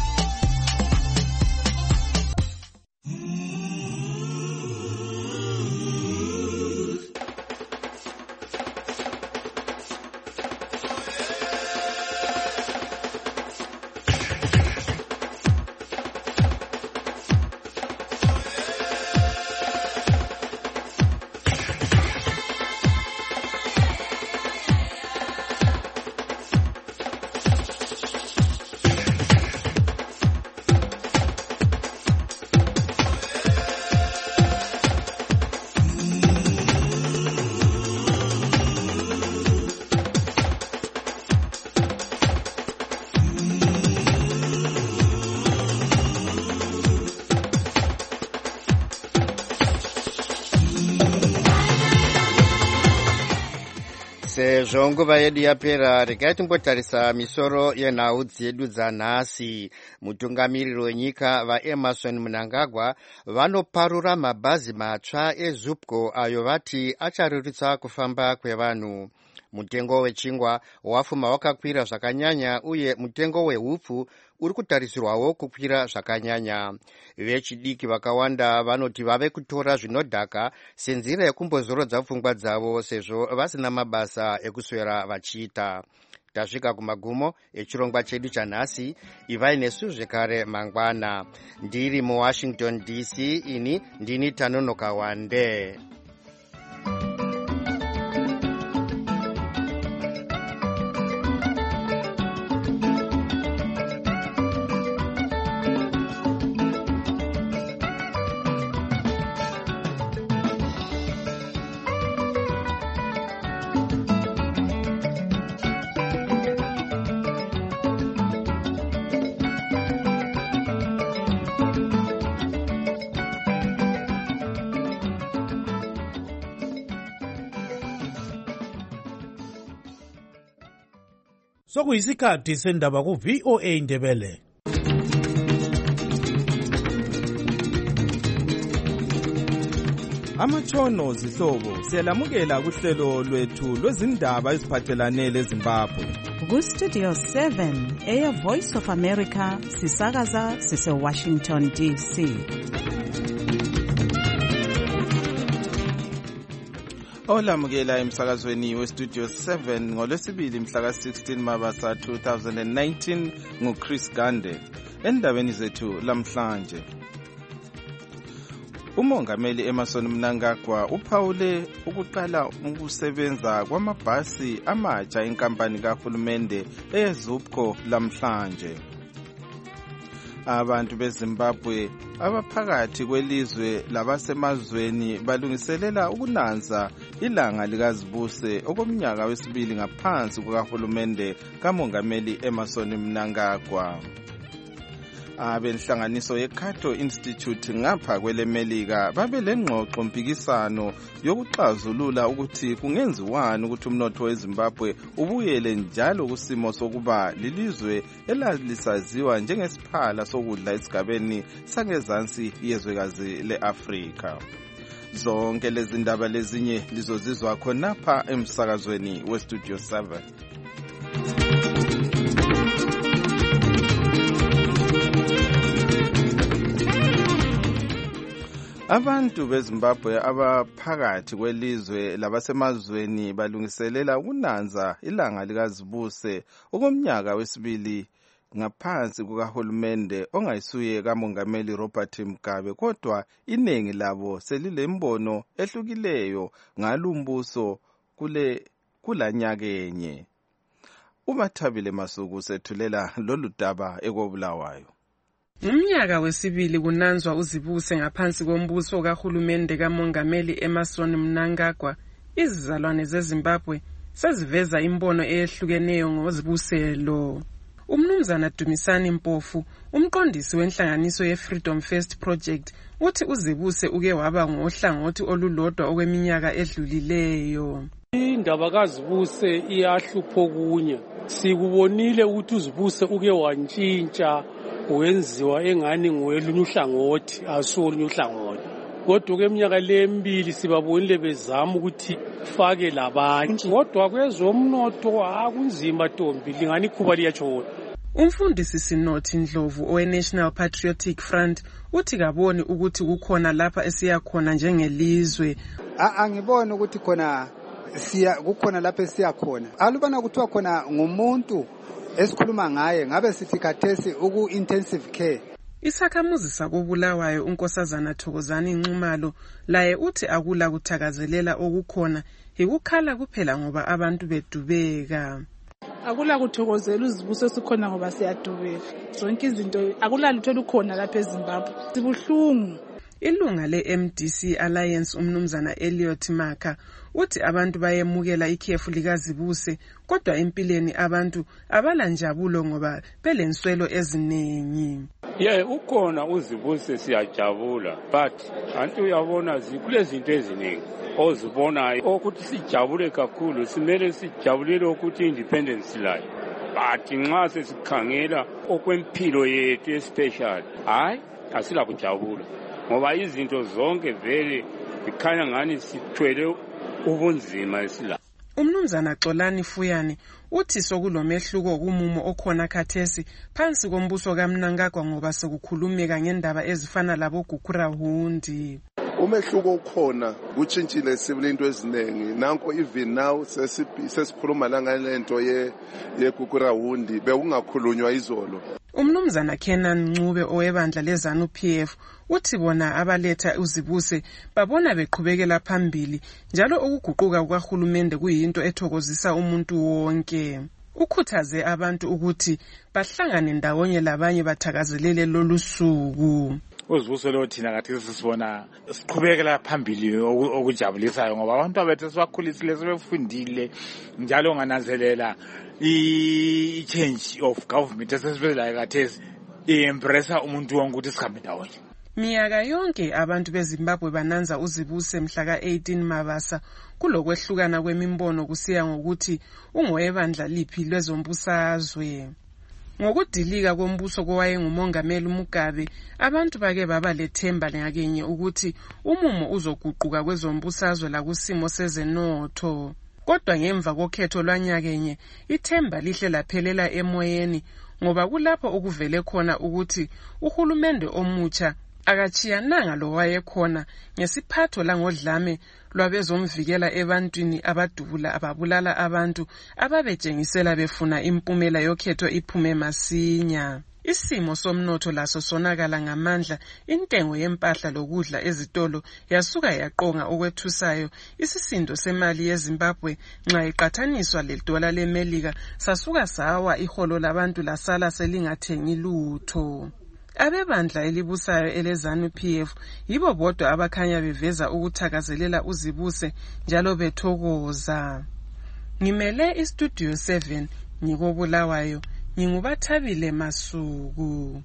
Sezvo nguva yedu yapera, regai timbotarisa misoro yenhau dzedu dzanhasi. Mutungamiriri wenyika vaEmerson Mnangagwa vanoparura mabhazi matsva eZupco ayo vati acharerutsa kufamba kwevanhu. Mutengo wechingwa wafuma wakakwira zvakanyanya uye mutengo wehupfu uri kutarisirwawo kukwira zvakanyanya. Vechidiki vakawanda vanoti vave kutora zvinodhaka senzira yekumbozorodza pfungwa dzavo sezvo vasina mabasa ekuswera vachiita. Tasvika kumagumo echirongwa chedu chanhasi. Ivai nesu zvekare mangwana. Ndiri muWashington D C, ini ndini Tanonoka Wande. sokuyisikhathi sendaba ku-V O A Ndebele. Amatshono zihlobo siyalamukela kuhlelo lwethu lwezindaba eziphathelane leZimbabwe. Ku-Studio seven, Air Voice of America, sisakaza sise-Washington D C. Olamukela emsakazweni we-Studio seven ngolwesibili mhlaka sixteen Mabasa two thousand nineteen nguChris Gande. Endabeni zethu lamhlanje, umongameli Emmerson Mnangagwa uphawule ukuqala ukusebenza kwamabhasi amatsha enkampani kahulumende eZupco lamhlanje. Abantu beZimbabwe abaphakathi kwelizwe labasemazweni balungiselela ukunanza ilanga likazibuse okomnyaka wesibili ngaphansi kukahulumende kamongameli Emmerson Mnangagwa. Abenhlanganiso yeCato Institute ngapha kwelemelika babe lengxoxo mpikisano yokuxazulula ukuthi kungenziwani ukuthi umnotho weZimbabwe ubuyele njalo kusimo sokuba lilizwe elalisaziwa njengesiphala sokudla esigabeni sangezansi yezwekazi leAfrika. Zonke lezi ndaba lezinye lizozizwa khonapha emsakazweni weStudio seven. Abantu beZimbabwe abaphakathi kwelizwe labasemazweni balungiselela ukunanza ilanga likazibuse okomnyaka wesibili ngaphansi kukahulumende ongayisuye kamongameli Robert Mugabe, kodwa iningi labo selilembono ehlukileyo ngalumbuso kule kulanyakenye. uMathabile Masuku sethulela lolu daba ekobulawayo. Umnyaka wesibili kunanzwa uzibuse ngaphansi kombuso kahulumende kamongameli Emmerson Mnangagwa. Izizalwane zeZimbabwe seziveza imbono eyehlukeneyo ngozibuselo. Umnumzana Dumisani Mpofu, umqondisi wenhlanganiso ye-Freedom First Project, uthi uzibuse uke waba ngohlangothi olulodwa okweminyaka edlulileyo. Indaba kazibuse iyahlupho kunye. Sikubonile ukuthi uzibuse uke wantshintsha wenziwa engani ngolunye uhlangothi asolunye uhlangothi, kodwa kweminyaka lemibili sibabonile bezama ukuthi fake labanye, kodwa kwezomnotho akunzima Ntombi, lingani ikhuba liyatshona. Umfundisi Sinothi Ndlovu owe-National Patriotic Front uthi kaboni ukuthi kukhona lapha esiyakhona njengelizwe. Angiboni ukuthi khona siya kukhona lapha esiyakhona. Alubana kuthiwa khona ngumuntu esikhuluma ngaye ngabe sithi khathesi uku intensive care. Isakhamuzi sakobulawayo uNkosazana Thokozani Nxumalo laye uthi akula kuthakazelela okukhona ikukhala kuphela ngoba abantu bedubeka. Akula kuthokozela uzibuse sikhona ngoba siyadubeka. Zonke izinto akula lutho lukhona lapha eZimbabwe. Sibuhlungu. Ilunga le-M D C Alliance umnumzana Elliot Maka uthi abantu bayemukela ikhefu likazibuse, kodwa empilweni abantu abalanjabulo ngoba belenswelo eziningi. Yeah, ukhona uzibuse siyajabula, but anti uyabona zikule zinto eziningi ozibonayo ukuthi sijabule kakhulu, simele sijabulele ukuthi independence life. But nxa sesikhangela okwempilo yethu especially, hayi asila kujabula ngoba izinto zonke vele zikhanya ngani sithwele ubunzima esila. Umnumzana Xolani Fuyani uthi sokulomehluko kumumo okhona khathesi phansi kombuso kaMnangagwa ngoba sekukhulumeka ngendaba ezifana labo Gukurahundi. Umehluko ukhona, utshintshile sibili into ezinengi. Nanko even now sesikhuluma la ngalento ye yeGukurahundi bekungakhulunywa izolo. Umnumzana Kenan Ncube owebandla leZanu P F uthi bona abaletha uzibuse babona beqhubekela phambili njalo ukuguquka kukahulumende kuyinto ethokozisa umuntu wonke. Ukhuthaze abantu ukuthi bahlangane ndawonye labanye bathakazelele lolu suku. Uzibuse lo thina kathi sisibona siqhubekela phambili okujabulisayo ngoba abantu abethu sebakhulisile sebefundile njalo ngananzelela i change of government esesivela kathesi iempressa umuntu wonke ukuthi sikhambe ndawonye. Minyaka yonke abantu beZimbabwe bananza uzibuse mhla ka eighteen Mabasa kulokwehlukana kwemimbono kusiya ngokuthi ungowebandla liphi lwezombusazwe. Ngokudilika kombuso kowayengumongameli Mugabe, abantu bake baba lethemba ngakenye ukuthi umumo uzoguquka kwezombusazwe lakusimo sezenotho. Kodwa ngemva kokhetho lwanyakenye, ithemba lihle laphelela emoyeni ngoba kulapho ukuvele khona ukuthi uhulumende omutsha akachiyananga lo wayekhona ngesiphatho langodlame lwabezomvikela ebantwini abadubula ababulala abantu ababejengisela befuna impumela yokhetho iphume masinya. Isimo somnotho laso sonakala ngamandla, intengo yempahla lokudla ezitolo yasuka yaqonga okwethusayo. Isisindo semali yeZimbabwe nxa iqathaniswa ledola leMelika sasuka sawa, iholo labantu lasala selingathengi lutho. Abebandla elibusayo eleZANU P F yibo bodwa abakhanya beveza ukuthakazelela uzibuse njalo bethokoza. Ngimele iStudio seven ngikobulawayo, ngingubathabile Masuku.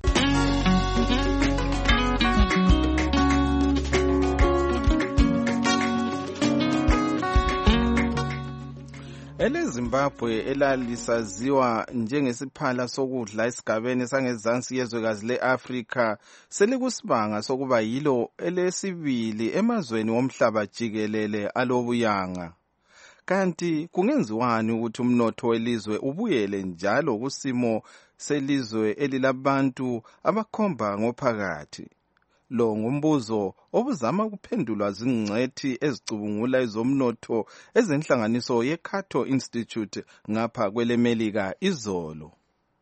EleZimbabwe elalisaziwa njengesiphala sokudla esigabeni sangezansi yezwekazi le-Afrika selikusibanga sokuba yilo elesibili emazweni womhlaba jikelele alobuyanga. Kanti kungenziwani ukuthi umnotho welizwe ubuyele njalo kusimo selizwe elilabantu abakhomba ngophakathi? Lo ngumbuzo obuzama kuphendulwa zingcwethi ezicubungula ezomnotho ezenhlanganiso yeCato Institute ngapha kweleMelika izolo.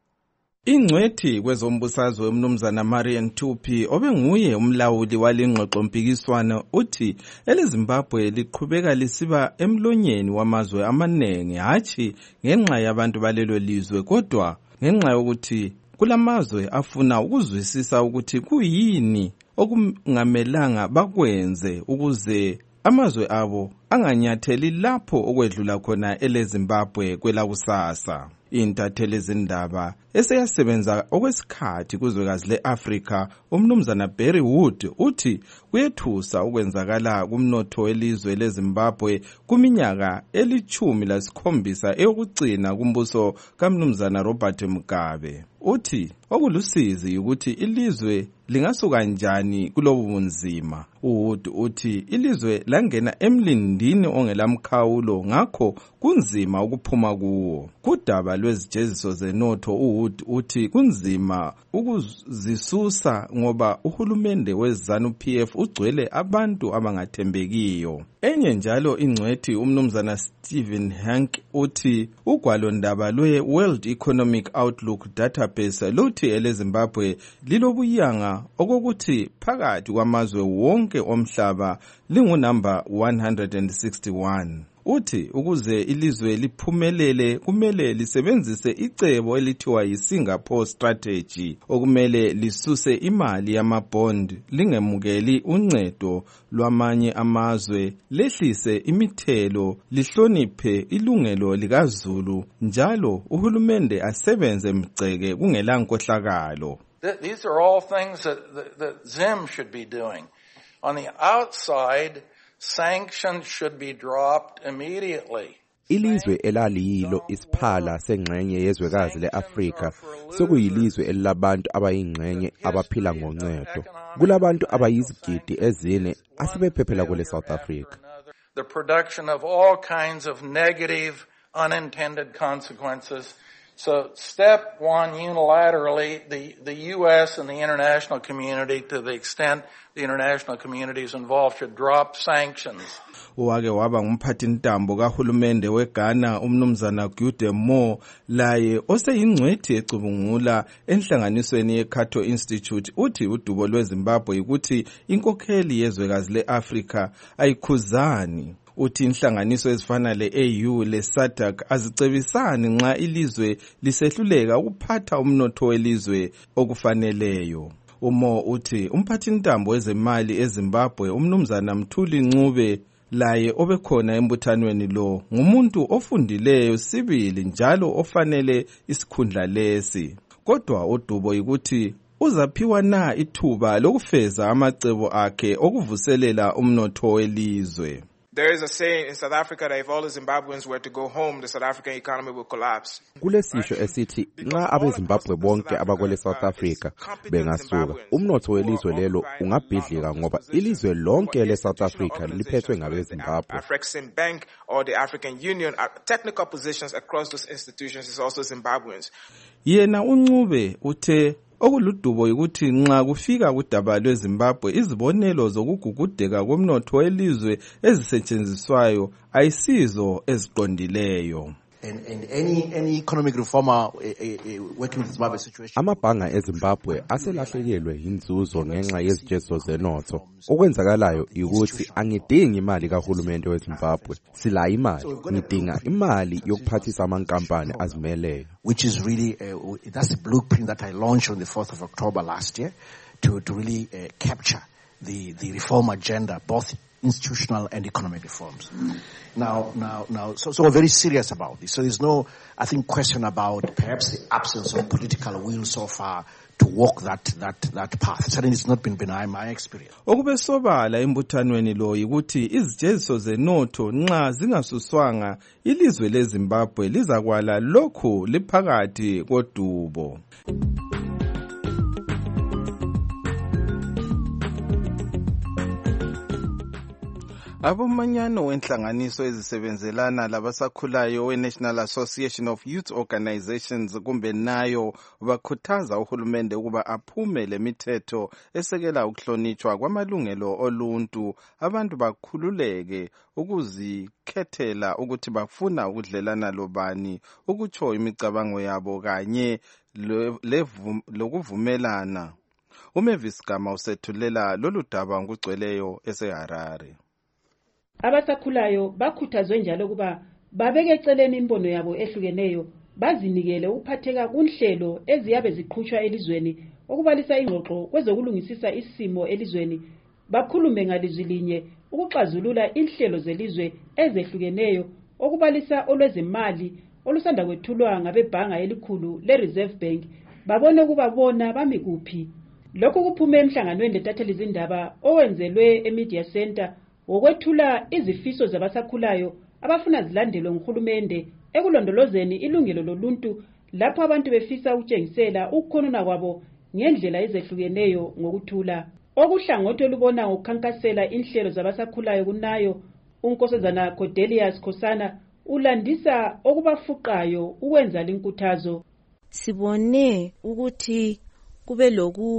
Ingcwethi kwezombusazwe umnumzana Marian Tupi obenguye umlawuli walengxoxo mpikiswano uthi eleZimbabwe liqhubeka lisiba emlonyeni wamazwe amanengi, hatshi ngenxa yabantu balelo lizwe kodwa ngenxa yokuthi kulamazwe afuna ukuzwisisa ukuthi kuyini okungamelanga bakwenze ukuze amazwe abo anganyatheli lapho okwedlula khona eleZimbabwe kwelakusasa. Intatheli zindaba eseyasebenza okwesikhathi kuzwekazi le-Afrika umnumzana Barry Wood uthi kuyethusa ukwenzakala kumnotho welizwe leZimbabwe kuminyaka elithumi lasikhombisa eyokugcina kumbuso kamnumzana Robert Mugabe. Uthi okulusizi ukuthi ilizwe lingasuka njani kulobu bunzima. Wood uthi ilizwe langena emlindini ongelamkhawulo ngakho kunzima ukuphuma kuwo. Kudaba lwezijeziso zenotho uWood uthi kunzima ukuzisusa ngoba uhulumende weZANU P F ugcwele abantu abangathembekiyo. Enye njalo ingcwethi umnumzana Stephen Hank uthi ugwalo ndaba lwe World Economic Outlook database luthi eleZimbabwe lilobuyanga okokuthi phakathi kwamazwe wonke omhlaba lingunumber one hundred sixty-one. Uthi ukuze ilizwe liphumelele kumele lisebenzise icebo elithiwa yiSingapore strategy okumele lisuse imali yamabond, lingemukeli uncedo lwamanye amazwe, lehlise imithelo, lihloniphe ilungelo likaZulu, njalo uhulumende asebenze mgceke kungelankohlakalo. These are all things that, that, that Zim should be doing. On the outside, sanctions should be dropped immediately. Ilizwe elaliyilo isiphala sengxenye yezwekazi le-Afrika sokuyilizwe elilabantu abayingxenye abaphila ngoncedo. Kulabantu abayizigidi ezine asebephephela kule South Africa. The production of all kinds of negative unintended consequences. So step one, unilaterally, the, the U S and the international community, to the extent the international community is involved, should drop sanctions. Wake waba ngumphathi ntambo kahulumende weGhana umnumzana Gude Moore, laye oseyingcwethi ecubungula enhlanganisweni yeCato Institute, uthi udubo lweZimbabwe ukuthi inkokheli yezwekazi le-Afrika ayikhuzani. Uthi inhlanganiso ezifana le-A U le-SADC azicebisani nxa ilizwe lisehluleka ukuphatha umnotho welizwe okufaneleyo. Umo uthi umphathi ntambo wezemali eZimbabwe umnumzana Mthuli Ncube, laye obekhona embuthanweni lo, ngumuntu ofundileyo sibili njalo ofanele isikhundla lesi. Kodwa udubo yikuthi uzaphiwa na ithuba lokufeza amacebo akhe okuvuselela umnotho welizwe. There is a saying in South Africa that if all the Zimbabweans were to go home, the South African economy will collapse. Kulesisho esithi nxa abeZimbabwe bonke abakwele South Africa bengasuka, umnotho welizwe lelo ungabhidlika ngoba ilizwe lonke le South Africa liphethwe ngabeZimbabwe. Afrexim Bank or the African Union, technical positions across those institutions is also Zimbabweans. Yena uNcube uthe okuludubo ukuthi nxa kufika kudaba lweZimbabwe izibonelo zokugugudeka komnotho welizwe ezisetshenziswayo ayisizo eziqondileyo. And, and any any economic reformer uh, uh, working with Zimbabwe situation. Amabhanga eZimbabwe aselahlekelwe inzuzo ngenxa yezijezo zenotho. Okwenzakalayo ukuthi angidingi imali kahulumende weZimbabwe. Sila imali, ngidinga imali yokuphathisa amankampani azimeleyo. Which is really uh, that's the blueprint that I launched on the fourth of October last year to to really uh, capture the the reform agenda, both institutional and economic reforms. Now, now, now, so, so we're very serious about this. So there's no, I think, question about perhaps the absence of political will so far to walk that, that, that path. Certainly it's not been benign, my experience. Okube sobala embuthanweni lo yikuthi izijeziso zenotho nxa zingasuswanga ilizwe leZimbabwe lizakwala lokhu liphakathi kodubo. Abomanyano wenhlanganiso ezisebenzelana labasakhulayo we-National Association of Youth Organizations kumbe nayo bakhuthaza uhulumende ukuba aphume lemithetho esekela ukuhlonitshwa kwamalungelo oluntu, abantu bakhululeke ukuzikhethela ukuthi bafuna ukudlelana lobani, ukutsho imicabango yabo kanye lokuvumelana. uMavis Gama usethulela lolu daba ngugcweleyo eseHarare. Abasakhulayo bakhuthazwe njalo kuba babeke eceleni imbono yabo ehlukeneyo bazinikele ukuphatheka kunhlelo eziyabe ziqhutshwa elizweni okubalisa ingxoxo kwezokulungisisa isimo elizweni, bakhulume ngalizwi linye ukuxazulula inhlelo zelizwe ezehlukeneyo okubalisa olwezimali olusanda kwethulwa ngabebhanga elikhulu le-Reserve Bank, babone kuba bona bami kuphi. Lokhu kuphume emhlanganweni letatheli izindaba owenzelwe eMedia Center wokwethula izifiso zabasakhulayo abafuna zilandelwe nguhulumende ekulondolozeni ilungelo loluntu lapho abantu befisa ukutshengisela ukukhonona kwabo ngendlela ezehlukeneyo ngokuthula. Okuhlangothi olubona ngokukhankasela inhlelo zabasakhulayo kunayo uNkosazana Cordelius Khosana ulandisa okubafuqayo ukwenza linkuthazo. Sibone ukuthi kube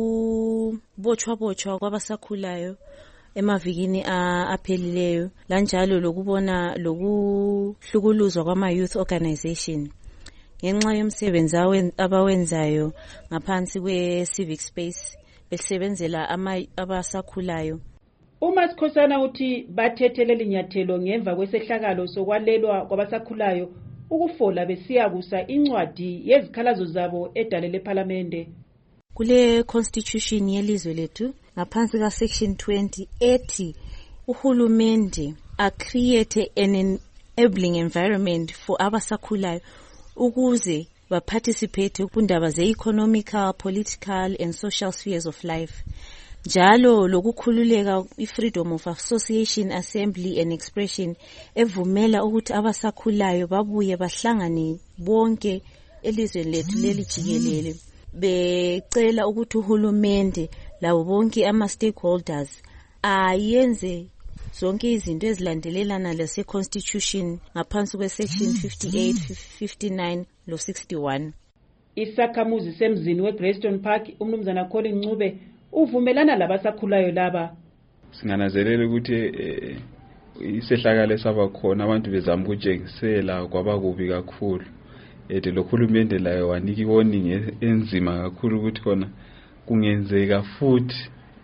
lokubotshwa-botshwa kwabasakhulayo emavikini aphelileyo, lanjalo lokubona lokuhlukuluzwa kwama-youth organization ngenxa yomsebenzi abawenzayo ngaphansi kwe-civic space besebenzela abasakhulayo. uMasikhosana uthi bathethelele inyathelo ngemva kwesehlakalo sokwalelwa kwabasakhulayo ukufola besiya kusa incwadi yezikhalazo zabo edale lephalamende. Kule constitution yelizwe lethu ngaphansi ka section twenty ethi uhulumende a create an enabling environment for abasakhulayo ukuze ba participate kundaba ze economical, political and social spheres of life. Njalo lokukhululeka i-freedom of association, assembly and expression evumela ukuthi abasakhulayo babuye bahlangane bonke elizweni lethu leli jikelele, becela ukuthi uhulumende labo bonke ama stakeholders ayenze zonke izinto ezilandelelana lese constitution ngaphansi kwe section fifty-eight, fifty-nine lo sixty-one. Isakhamuzi semzini weGreystone Park umnumzana Colin Ncube uvumelana labasakhulayo laba. Singananzelela ukuthi eh, isehlakalo sabakhona abantu bezama ukujengisela kwabakubi kakhulu. Ede lokhulumende layo wanika warning enzima kakhulu ukuthi khona kungenzeka futhi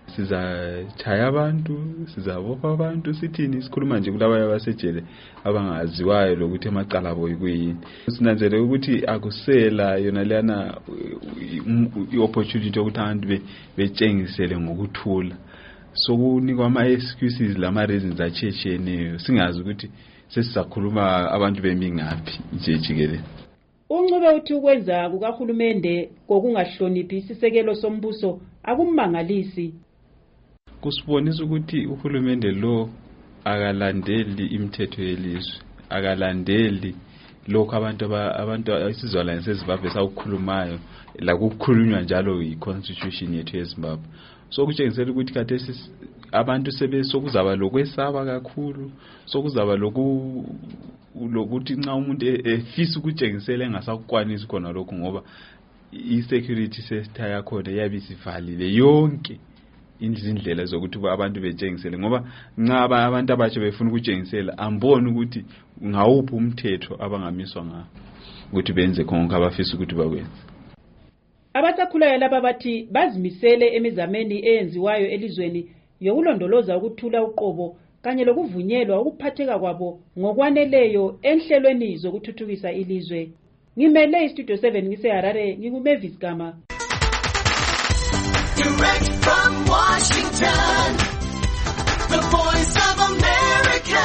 sizachaya abantu, sizabopha abantu, sithini sikhuluma nje kulabo abasejele abangaziwayo lokuthi emacala abo yikuyini. Sinanzele ukuthi akusela yona lana i-opportunity ukuthi abantu betshengisele ngokuthula. So kunikwa ama-excuses lama reasons atshiyeneyo singazi ukuthi sesizakhuluma abantu bemi ngaphi nje jikelele. uncube uthi ukwenza kukahulumende kokungahloniphi isisekelo sombuso akummangalisi. Kusibonisa ukuthi uhulumende lo akalandeli imithetho yelizwe, akalandeli lokho abantu abantu isizwana seZimbabwe sawukhulumayo la kukhulunywa njalo i-constitution yethu yeZimbabwe. So kutshengisela ukuthi kade abantu sebe sokuzaba lokwesaba kakhulu, sokuzaba loku lokuthi nxa umuntu efisa ukutshengisela engasakwanisi khona lokho ngoba i-security sector yakhona yabe isivalile yonke indlela zokuthi abantu betshengisele, ngoba nxa abantu abatsha befuna ukutshengisela amboni ukuthi ngawuphi umthetho abangamiswa ngawo ukuthi benze konke abafisa ukuthi bakwenze. Abasakhulayo laba bathi bazimisele emizameni eyenziwayo elizweni yokulondoloza ukuthula uqobo kanye lokuvunyelwa ukuphatheka kwabo ngokwaneleyo enhlelweni zokuthuthukisa ilizwe. Ngimele iStudio seven ngiseHarare, nginguMavis Gama. Direct from Washington, the voice of America,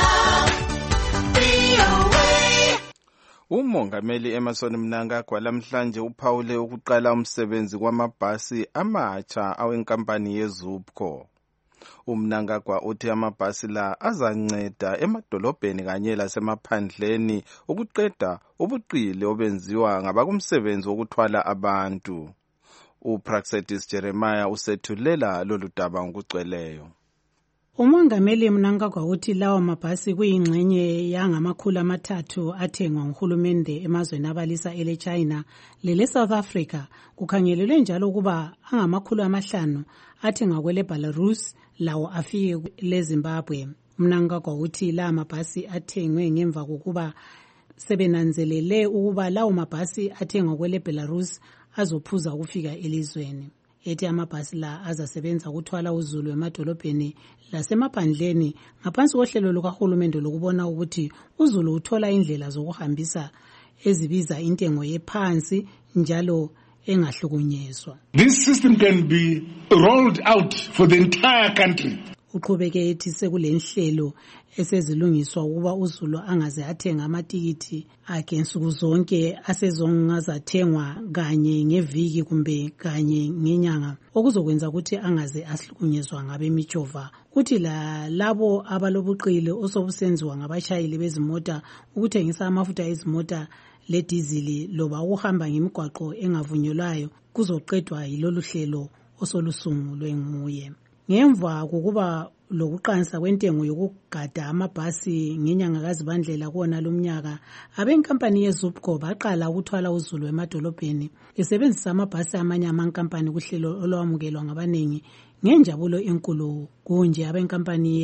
V O A. Umongameli Emmerson Mnangagwa lamhlanje uphawule ukuqala umsebenzi kwamabhasi amatsha awenkampani yeZUPCO. uMnangagwa uthi amabhasi la azanceda emadolobheni kanye lasemaphandleni ukuqeda ubuqili obenziwa ngabakumsebenzi wokuthwala abantu. uPraxedis Jeremiah usethulela lolu daba ngokugcweleyo. Umongameli Mnangagwa uthi lawa mabhasi kuyingxenye yangamakhulu amathathu athengwa nguhulumende emazweni abalisa ele China lele South Africa, kukhangelelwe njalo ukuba angamakhulu amahlanu athengwa kwele Belarus lawo afike le Zimbabwe. Mnangagwa uthi lawa mabhasi athengwe ngemva kokuba sebenanzelele ukuba lawo mabhasi athengwa kwele Belarus azophuza ukufika elizweni. Ethi amabhasi la azasebenza ukuthwala uzulu emadolobheni lasemaphandleni ngaphansi kohlelo lukahulumende lokubona ukuthi uzulu uthola indlela zokuhambisa ezibiza intengo yephansi njalo engahlukunyezwa. This system can be rolled out for the entire country. Uqhubeke ethi sekulenhlelo esezilungiswa ukuba uzulu angaze athenga amatikiti akhe nsuku zonke asezongazathengwa kanye ngeviki kumbe kanye ngenyanga, okuzokwenza ukuthi angaze ahlukunyezwa ngabemijova. Kuthi la labo abalobuqili osobusenziwa ngabashayeli bezimota ukuthengisa amafutha ezimota ledizili loba ukuhamba ngemigwaqo engavunyelwayo kuzoqedwa yilolu hlelo osolusungulwe nguye. Ngemva kokuba lokuqansa kwentengo yokugada amabhasi ngenyanga kaZibandlela kuona lomnyaka, abenkampani yeZUPCO baqala ukuthwala uzulu emadolobheni besebenzisa amabhasi amanye amankampani kuhlelo olwamukelwa ngabanengi ngenjabulo enkulu. Kunje abenkampani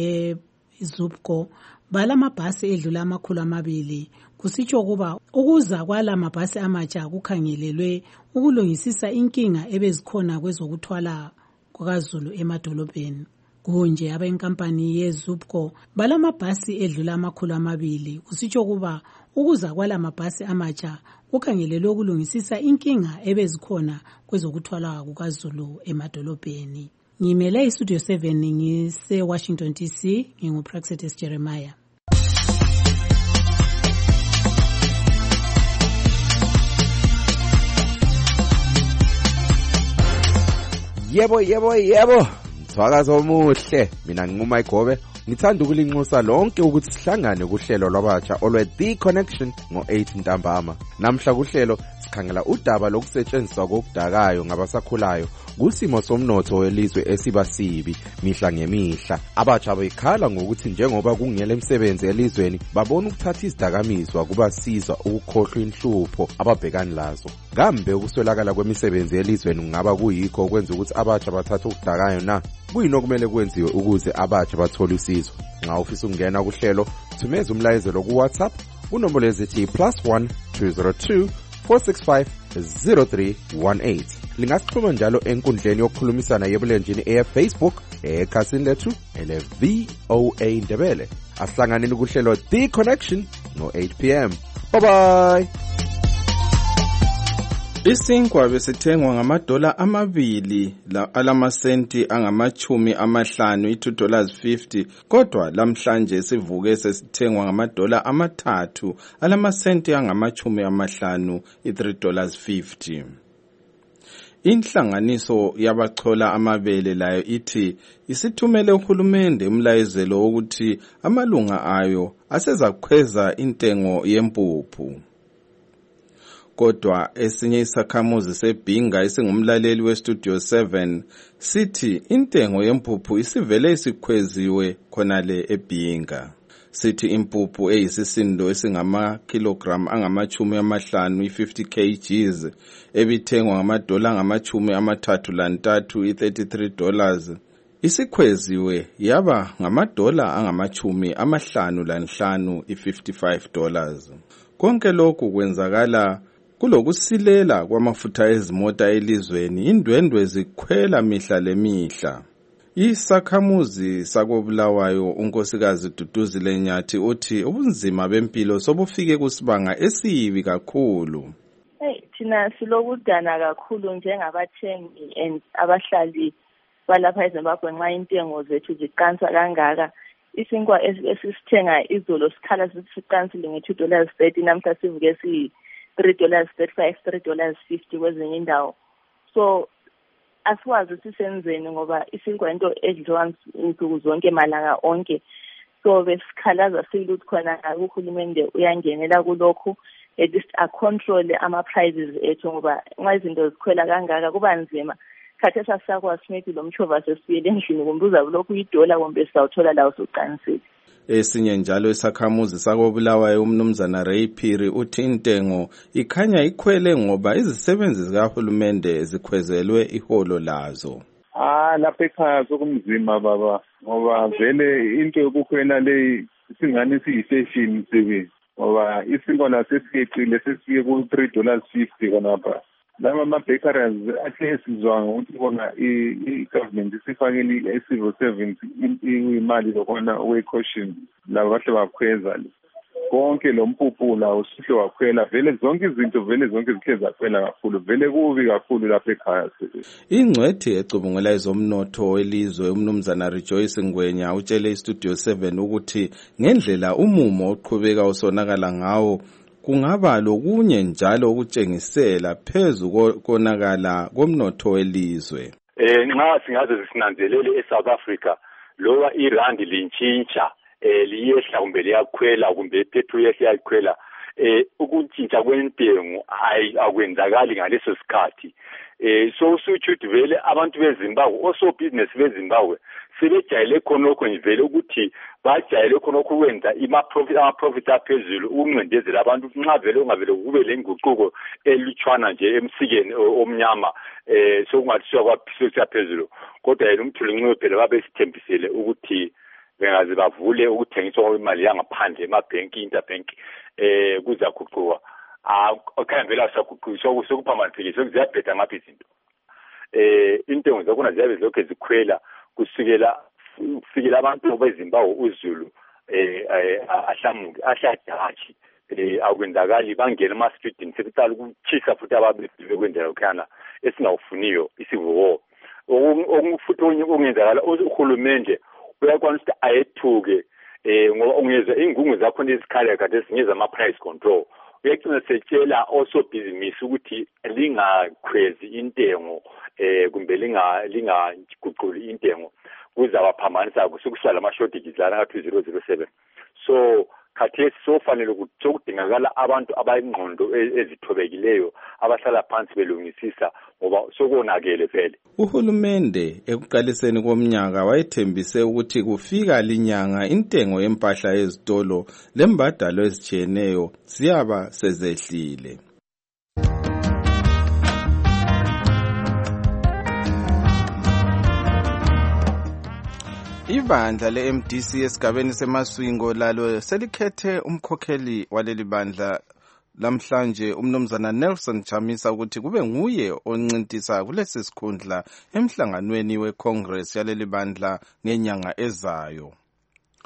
yeZUPCO balamabhasi edlula amakhulu amabili, kusitsho kuba ukuza kwala mabhasi amatsha kukhangelelwe ukulungisisa inkinga ebezikhona kwezokuthwala kwaZulu emadolobheni. Kunje abenkampani yeZUPCO balamabhasi edlula amakhulu amabili, kusitsho kuba ukuza kwala mabhasi amatsha kukhangelelwe ukulungisisa inkinga ebezikhona kwezokuthwala kwaZulu emadolobheni. Ngimele iStudio seven ngise Washington D C, nginguPraxedis Jeremiah. Yebo yebo yebo, mthwakazo omuhle. Mina nginguMike Gobe, ngithanda ukulinxusa lonke ukuthi sihlangane kuhlelo lwabatsha olwe The Connection ngo eight ntambama. Namhla kuhlelo sikhangela udaba lokusetshenziswa kokudakayo ngabasakhulayo kusimo somnotho welizwe esiba sibi mihla ngemihla. Abatsha bayikhala ngokuthi njengoba kungele imisebenzi elizweni babona ukuthatha izidakamizwa kubasiza ukukhohlwa inhlupho ababhekani lazo. Kambe ukuswelakala kwemisebenzi elizweni kungaba kuyikho okwenza ukuthi abatsha bathathe ukudakayo na? Kuyini okumele kwenziwe ukuze abatsha bathole usizo? Nxa ufisa ukungena kuhlelo, thumeza umlayezelo ku WhatsApp unombolo ezithi plus one two zero two four six five zero three one eight. Lingasixhuma njalo enkundleni yokukhulumisana yebulenjini eFacebook ekhasini lethu ele V O A Ndebele. Asihlanganeni kuhlelo The Connection ngo eight p m. Bye bye. Isinkwa besithengwa ngamadola amabili alamasenti angamachumi amahlanu i-two dollars fifty kodwa lamhlanje sivuke sesithengwa ngamadola amathathu alamasenti angamachumi amahlanu i-three dollars fifty. Inhlanganiso yabachola amabele layo ithi isithumele uhulumende umlayezelo wokuthi amalunga ayo asezakhweza intengo yempuphu. Kodwa esinye isakhamuzi sebhinga esingumlaleli westudio seven sithi intengo yempuphu isivele isikhweziwe khonale ebhinga. Sithi impuphu eyisisindo esingama kilogram angamachumi amahlanu i-fifty kilograms ebithengwa ngamadola angamachumi amathathu lantathu i-thirty-three dollars isikhweziwe yaba ngamadola angamachumi amahlanu lanhlanu i-fifty-five dollars. Konke lokhu kwenzakala kulokusilela kwamafutha ezimota elizweni, indwendwe zikhwela mihla lemihla. Isakhamuzi sakobulawayo unkosikazi Duduzile Nyathi uthi ubunzima bempilo sobufike kusibanga esibi kakhulu. Hey, thina silokudana kakhulu njengabathengi and abahlali balapha eZimbabwe nxa intengo zethu ziqansa kangaka. Isinkwa esisithenga izolo sikhala sisiqansile nge-two dollars thirty namhla sivuke siyi three dollars thirty-five, three dollars fifty kwezinye indawo. So asiwazi sisenzeni ngoba isinkwa into edliwa insuku zonke malanga onke. So besikhalaza sile ukuthi khona uhulumende uyangenela kulokhu at least acontrol ama prices ethu ngoba nxa izinto zikhwela kangaka kuba nzima. Khathesi sasakwazi simethi lo mchova sesiyele endlini kumbuza lokhu idola kumbe sawuthola lawo soqanisile. Esinye njalo isakhamuzi sakobulawayo umnumzana Ray Phiri uthi intengo ikhanya ikhwele ngoba izisebenzi zikahulumende zikhwezelwe iholo lazo. Ah, lapha ekhaya sokumzima baba ngoba vele into yokukhwela le singani siyistation sebenzi ngoba isinkwa lasesiyeqile sesiye ku three dollars fifty kanapha. Lama ma-bakeries athe sizwa ukuthi bona i-government isifakele i-civil servants imali lokona we-caution labo bahle bakhweza konke lo mpuphu lawo sihle wakhwela vele zonke izinto vele zonke zikhe zakhwela kakhulu vele kubi kakhulu lapha ekhaya. Ingcwethi ecubungela ezomnotho welizwe umnumzana Rejoice Ngwenya utshele istudio seven ukuthi ngendlela umumo oqhubeka usonakala ngawo kungaba lokunye njalo ukutshengisela phezu konakala komnotho welizwe. Eh nxa singaze sinanzelele eSouth Africa lowa irandi lintshintsha eh liyehla kumbe liyakhwela kumbe ipetrol yehla yakhwela eh ukuntshintsha kwentengo akwenzakali ngaleso sikhathi. Eh so usuthi vele abantu beZimbabwe oso business beZimbabwe sebejayele khonokho ngivele ukuthi bajayele khonokho ukwenza ima profit ama profit aphezulu ukuncindezela abantu nxa vele ungavele kube lenguquko elutshwana nje emsikeni omnyama eh sokungathiwa kwaphisa phezulu kodwa yena umthuli phela babesithembisele ukuthi bengaze bavule ukuthengiswa kwemali yangaphandle emabhenki interbank eh kuzaguquka akhambela saguqiswa kusukuphamaniphikisa sokuziyabheda ngaphi izinto eh intengo zakhona ziyabe zilokho zikhwela kusukela kufikela abantu beZimbabwe uZulu eh ahlamuke ahlajaji eh akwenzakali bangena ama streetini sekuqala ukuchisa futhi ababefike kwendela ukhana esingawufuniyo isivuko okufuthi ongenzakala uhulumende uyakwanisa ukuthi ayethuke eh ngoba ungeza ingungu zakho nezikhala kade sinyeza ama price control uyacina setshela also business ukuthi lingakhwezi intengo eh kumbe linga lingaguquli intengo kuzabaphamanisa kusukusala ama shortages lana ka two zero zero seven. So khathesi sofanele ukuthi kudingakala abantu abayingqondo ezithobekileyo abahlala phansi belungisisa ngoba sokonakele vele. Uhulumende ekuqaliseni komnyaka wayethembise ukuthi kufika linyanga intengo yempahla ezitolo lembadalo ezijiyeneyo siyaba sezehlile. Ibandla le-M D C esigabeni seMaswingo lalo selikhethe umkhokheli waleli bandla lamhlanje umnumzana Nelson Chamisa ukuthi kube nguye oncintisa kulesi sikhundla emhlanganweni weCongress yaleli bandla ngenyanga ezayo.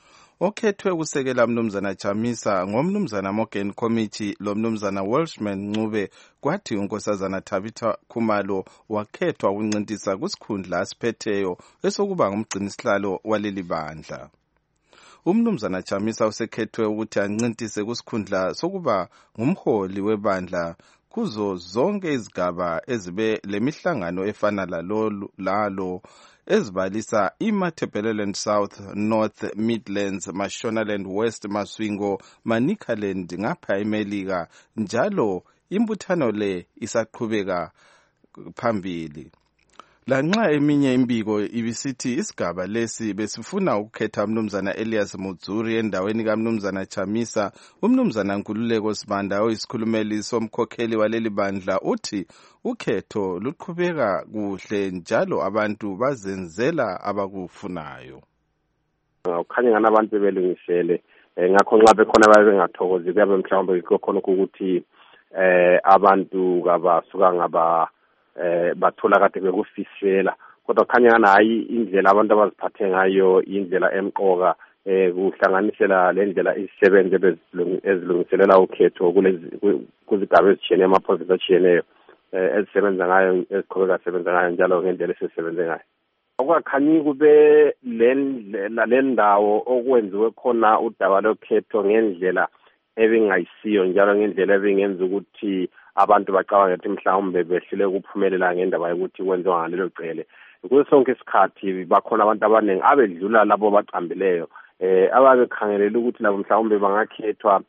okhethwe ukusekela umnumzana Chamisa ngomnumzana Morgan Committee lo mnumzana Welshman Ncube kwathi unkosazana Tabitha Khumalo wakhethwa ukuncintisa kusikhundla asiphetheyo esokuba ngumgcinisihlalo waleli bandla. Umnumzana Chamisa usekhethwe ukuthi ancintise kusikhundla sokuba ngumholi webandla kuzo zonke izigaba ezibe lemihlangano efana lalolu lalo ezibalisa iMatabeleland South, North, Midlands, Mashonaland West, Maswingo, Manicaland ngapha eMelika, njalo imbuthano le isaqhubeka phambili. Lanxa eminye imbiko ibisithi isigaba lesi besifuna ukukhetha umnumzana Elias Mudzuri endaweni kaMnumzana Chamisa, umnumzana Nkululeko Sibanda oyisikhulumeli somkhokheli waleli bandla uthi ukhetho luqhubeka kuhle njalo abantu bazenzela abakufunayo. Ukhanya ngana abantu belungisele ngakho nxa bekhona babengathokozi kuyabe mhlawumbe kukhona ukuthi eh abantu kabasuka ngaba eh bathola kade bekufisela kodwa khanya ngana hayi indlela abantu abaziphathe ngayo indlela emqoka eh kuhlanganisela le ndlela isebenze bezilungiselela ukhetho kulezi kuzigaba ezitshiyeneyo amaprovinsi atshiyeneyo eh ezisebenza ngayo eziqhubeka sebenza ngayo njalo ngendlela esesebenze ngayo. Okwakhanyi kube lendlela lendawo okwenziwe khona udaba lokhetho ngendlela ebingayisiyo njalo ngendlela ebingenza ukuthi abantu bacabanga ukuthi mhlawumbe behlile ukuphumelela ngendaba yokuthi kwenziwa ngalelo cele. Kuso sonke isikhathi bakhona abantu abaningi abedlula labo baqambileyo eh ababekhangelela ukuthi labo mhlawumbe bangakhethwa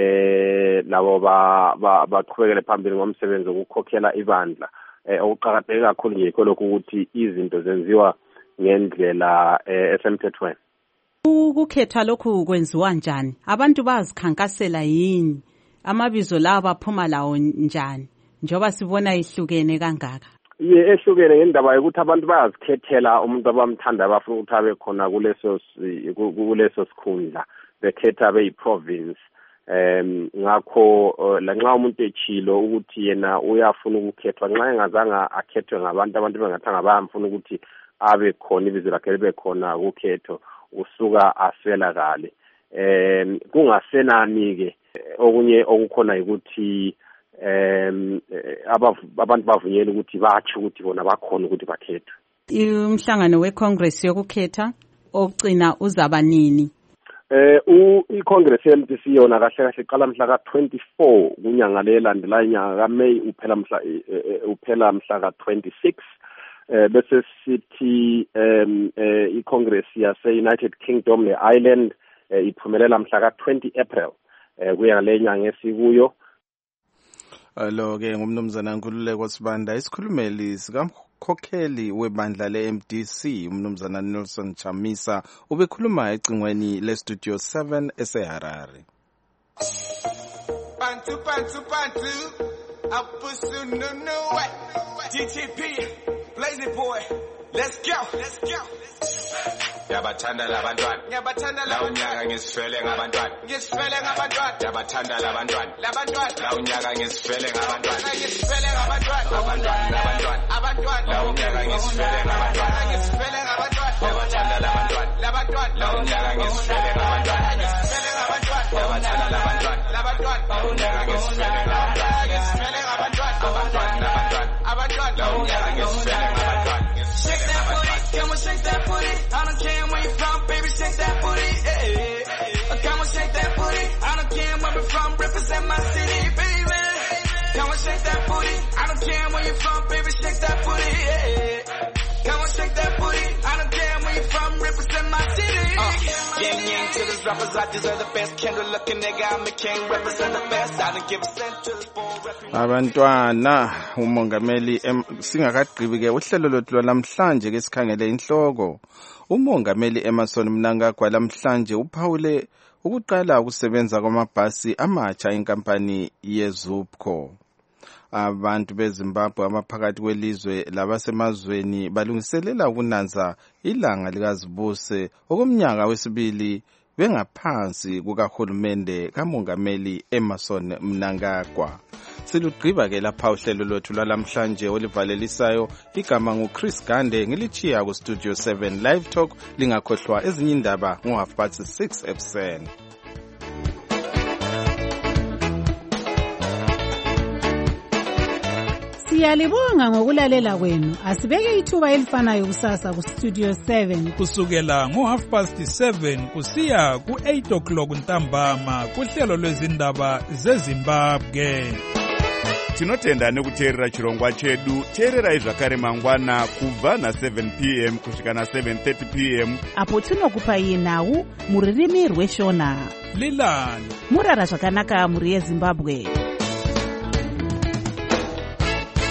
eh labo ba baqhubekele phambili ngomsebenzi wokukhokhela ibandla. Eh okuqhakatheke kakhulu nje ikho lokho ukuthi izinto zenziwa ngendlela esemthethweni. Ukukhetha lokhu kwenziwa njani? Abantu bazikhankasela yini? Amabizo lawo baphuma lawo njani? Njoba sibona ihlukene kangaka. Ye ehlukene ngendaba yokuthi abantu bayazikhethela umuntu abamthanda abafuna ukuthi abe khona kuleso kuleso sikhundla bekhetha beyiprovince. Em ngakho lanxa umuntu echilo ukuthi yena uyafuna ukukhethwa nxa engazanga akhethwe ngabantu abantu bengathanga bayamfuna ukuthi abe khona ibizo lakhe libe khona ukhetho usuka asela kale. Em kungasenani ke okunye okukhona ukuthi em abantu bavunyela ukuthi bathi ukuthi bona bakhona ukuthi bakhethwe. Umhlangano weCongress yokukhetha ogcina uzaba nini? Eh u iCongress ye-M D C yona kahle kahle iqala mhla ka twenty-four kunyanga lelandela inyanga kaMay uphela mhla uphela mhla ka twenty-six. Eh bese sithi em iCongress yase United Kingdom neIreland iphumelela mhla ka twenty April eh kuya lenyanga esikuyo. Lo ke ngumnumzana Nkululeko Sibanda isikhulumeli sikamkhokheli webandla le-M D C umnumzana Nelson Chamisa ubekhuluma ecingweni le-Studio seven eseHarare. Bantu bantu bantu apusu no no way G T P Lazy boy let's go let's go Yabathanda labantwana yabathanda labantwana ngisifele ngabantwana ngisifele ngabantwana yabathanda labantwana labantwana la unyaka ngisifele ngabantwana ngisifele ngabantwana abantwana abantwana la unyaka ngisifele ngabantwana ngisifele ngabantwana yabathanda labantwana labantwana la unyaka ngisifele ngabantwana ngisifele ngabantwana yabathanda labantwana labantwana la unyaka ngisifele ngabantwana ngisifele ngabantwana abantwana abantwana la unyaka ngisifele ngabantwana. Shake that booty, come on shake that booty. I don't care where you from, baby, shake that booty. Hey, hey, hey. Come on shake that booty. I don't care where you from, represent my city, baby. Come on shake that booty. I don't care where you from, baby, shake that booty. Hey, hey. Come on shake that booty. I don't care where you from, represent my city. Uh, yang yang to these rappers, I deserve the best. Kendall looking nigga, I'm a king, represent the best. I don't give a cent to the ball. Abantwana umongameli singakaqhibi ke uhlelo lothu lwamhlanje ke sikhangele inhloko. Umongameli Emmerson Mnangagwa lamhlanje uphawule ukuqala ukusebenza kwamabhasi amatsha inkampani yeZupco. Abantu beZimbabwe abaphakathi kwelizwe labasemazweni balungiselela ukunanza ilanga likazibuse okomnyaka wesibili bengaphansi kukahulumende kamongameli Emmerson Mnangagwa. silugqiba-ke lapha uhlelo lwethu lwalamhlanje olivalelisayo. Igama nguChris Gande, ngilichiya kustudio seven Live Talk. Lingakhohlwa ezinye indaba ngo-half past six ekuseni. Siyalibonga ngokulalela kwenu. Asibeke ithuba elifanayo kusasa ku Studio seven kusukela ngo half past seven kusiya ku eight o'clock ntambama kuhlelo lwezindaba zeZimbabwe. Tinotenda nekuteerera chirongwa chedu. Teererai zvakare mangwana kubva na seven p m kusvika na seven thirty p m apo tinokupai nhau muririmi rweshona. Lilani murara zvakanaka muri yeZimbabwe.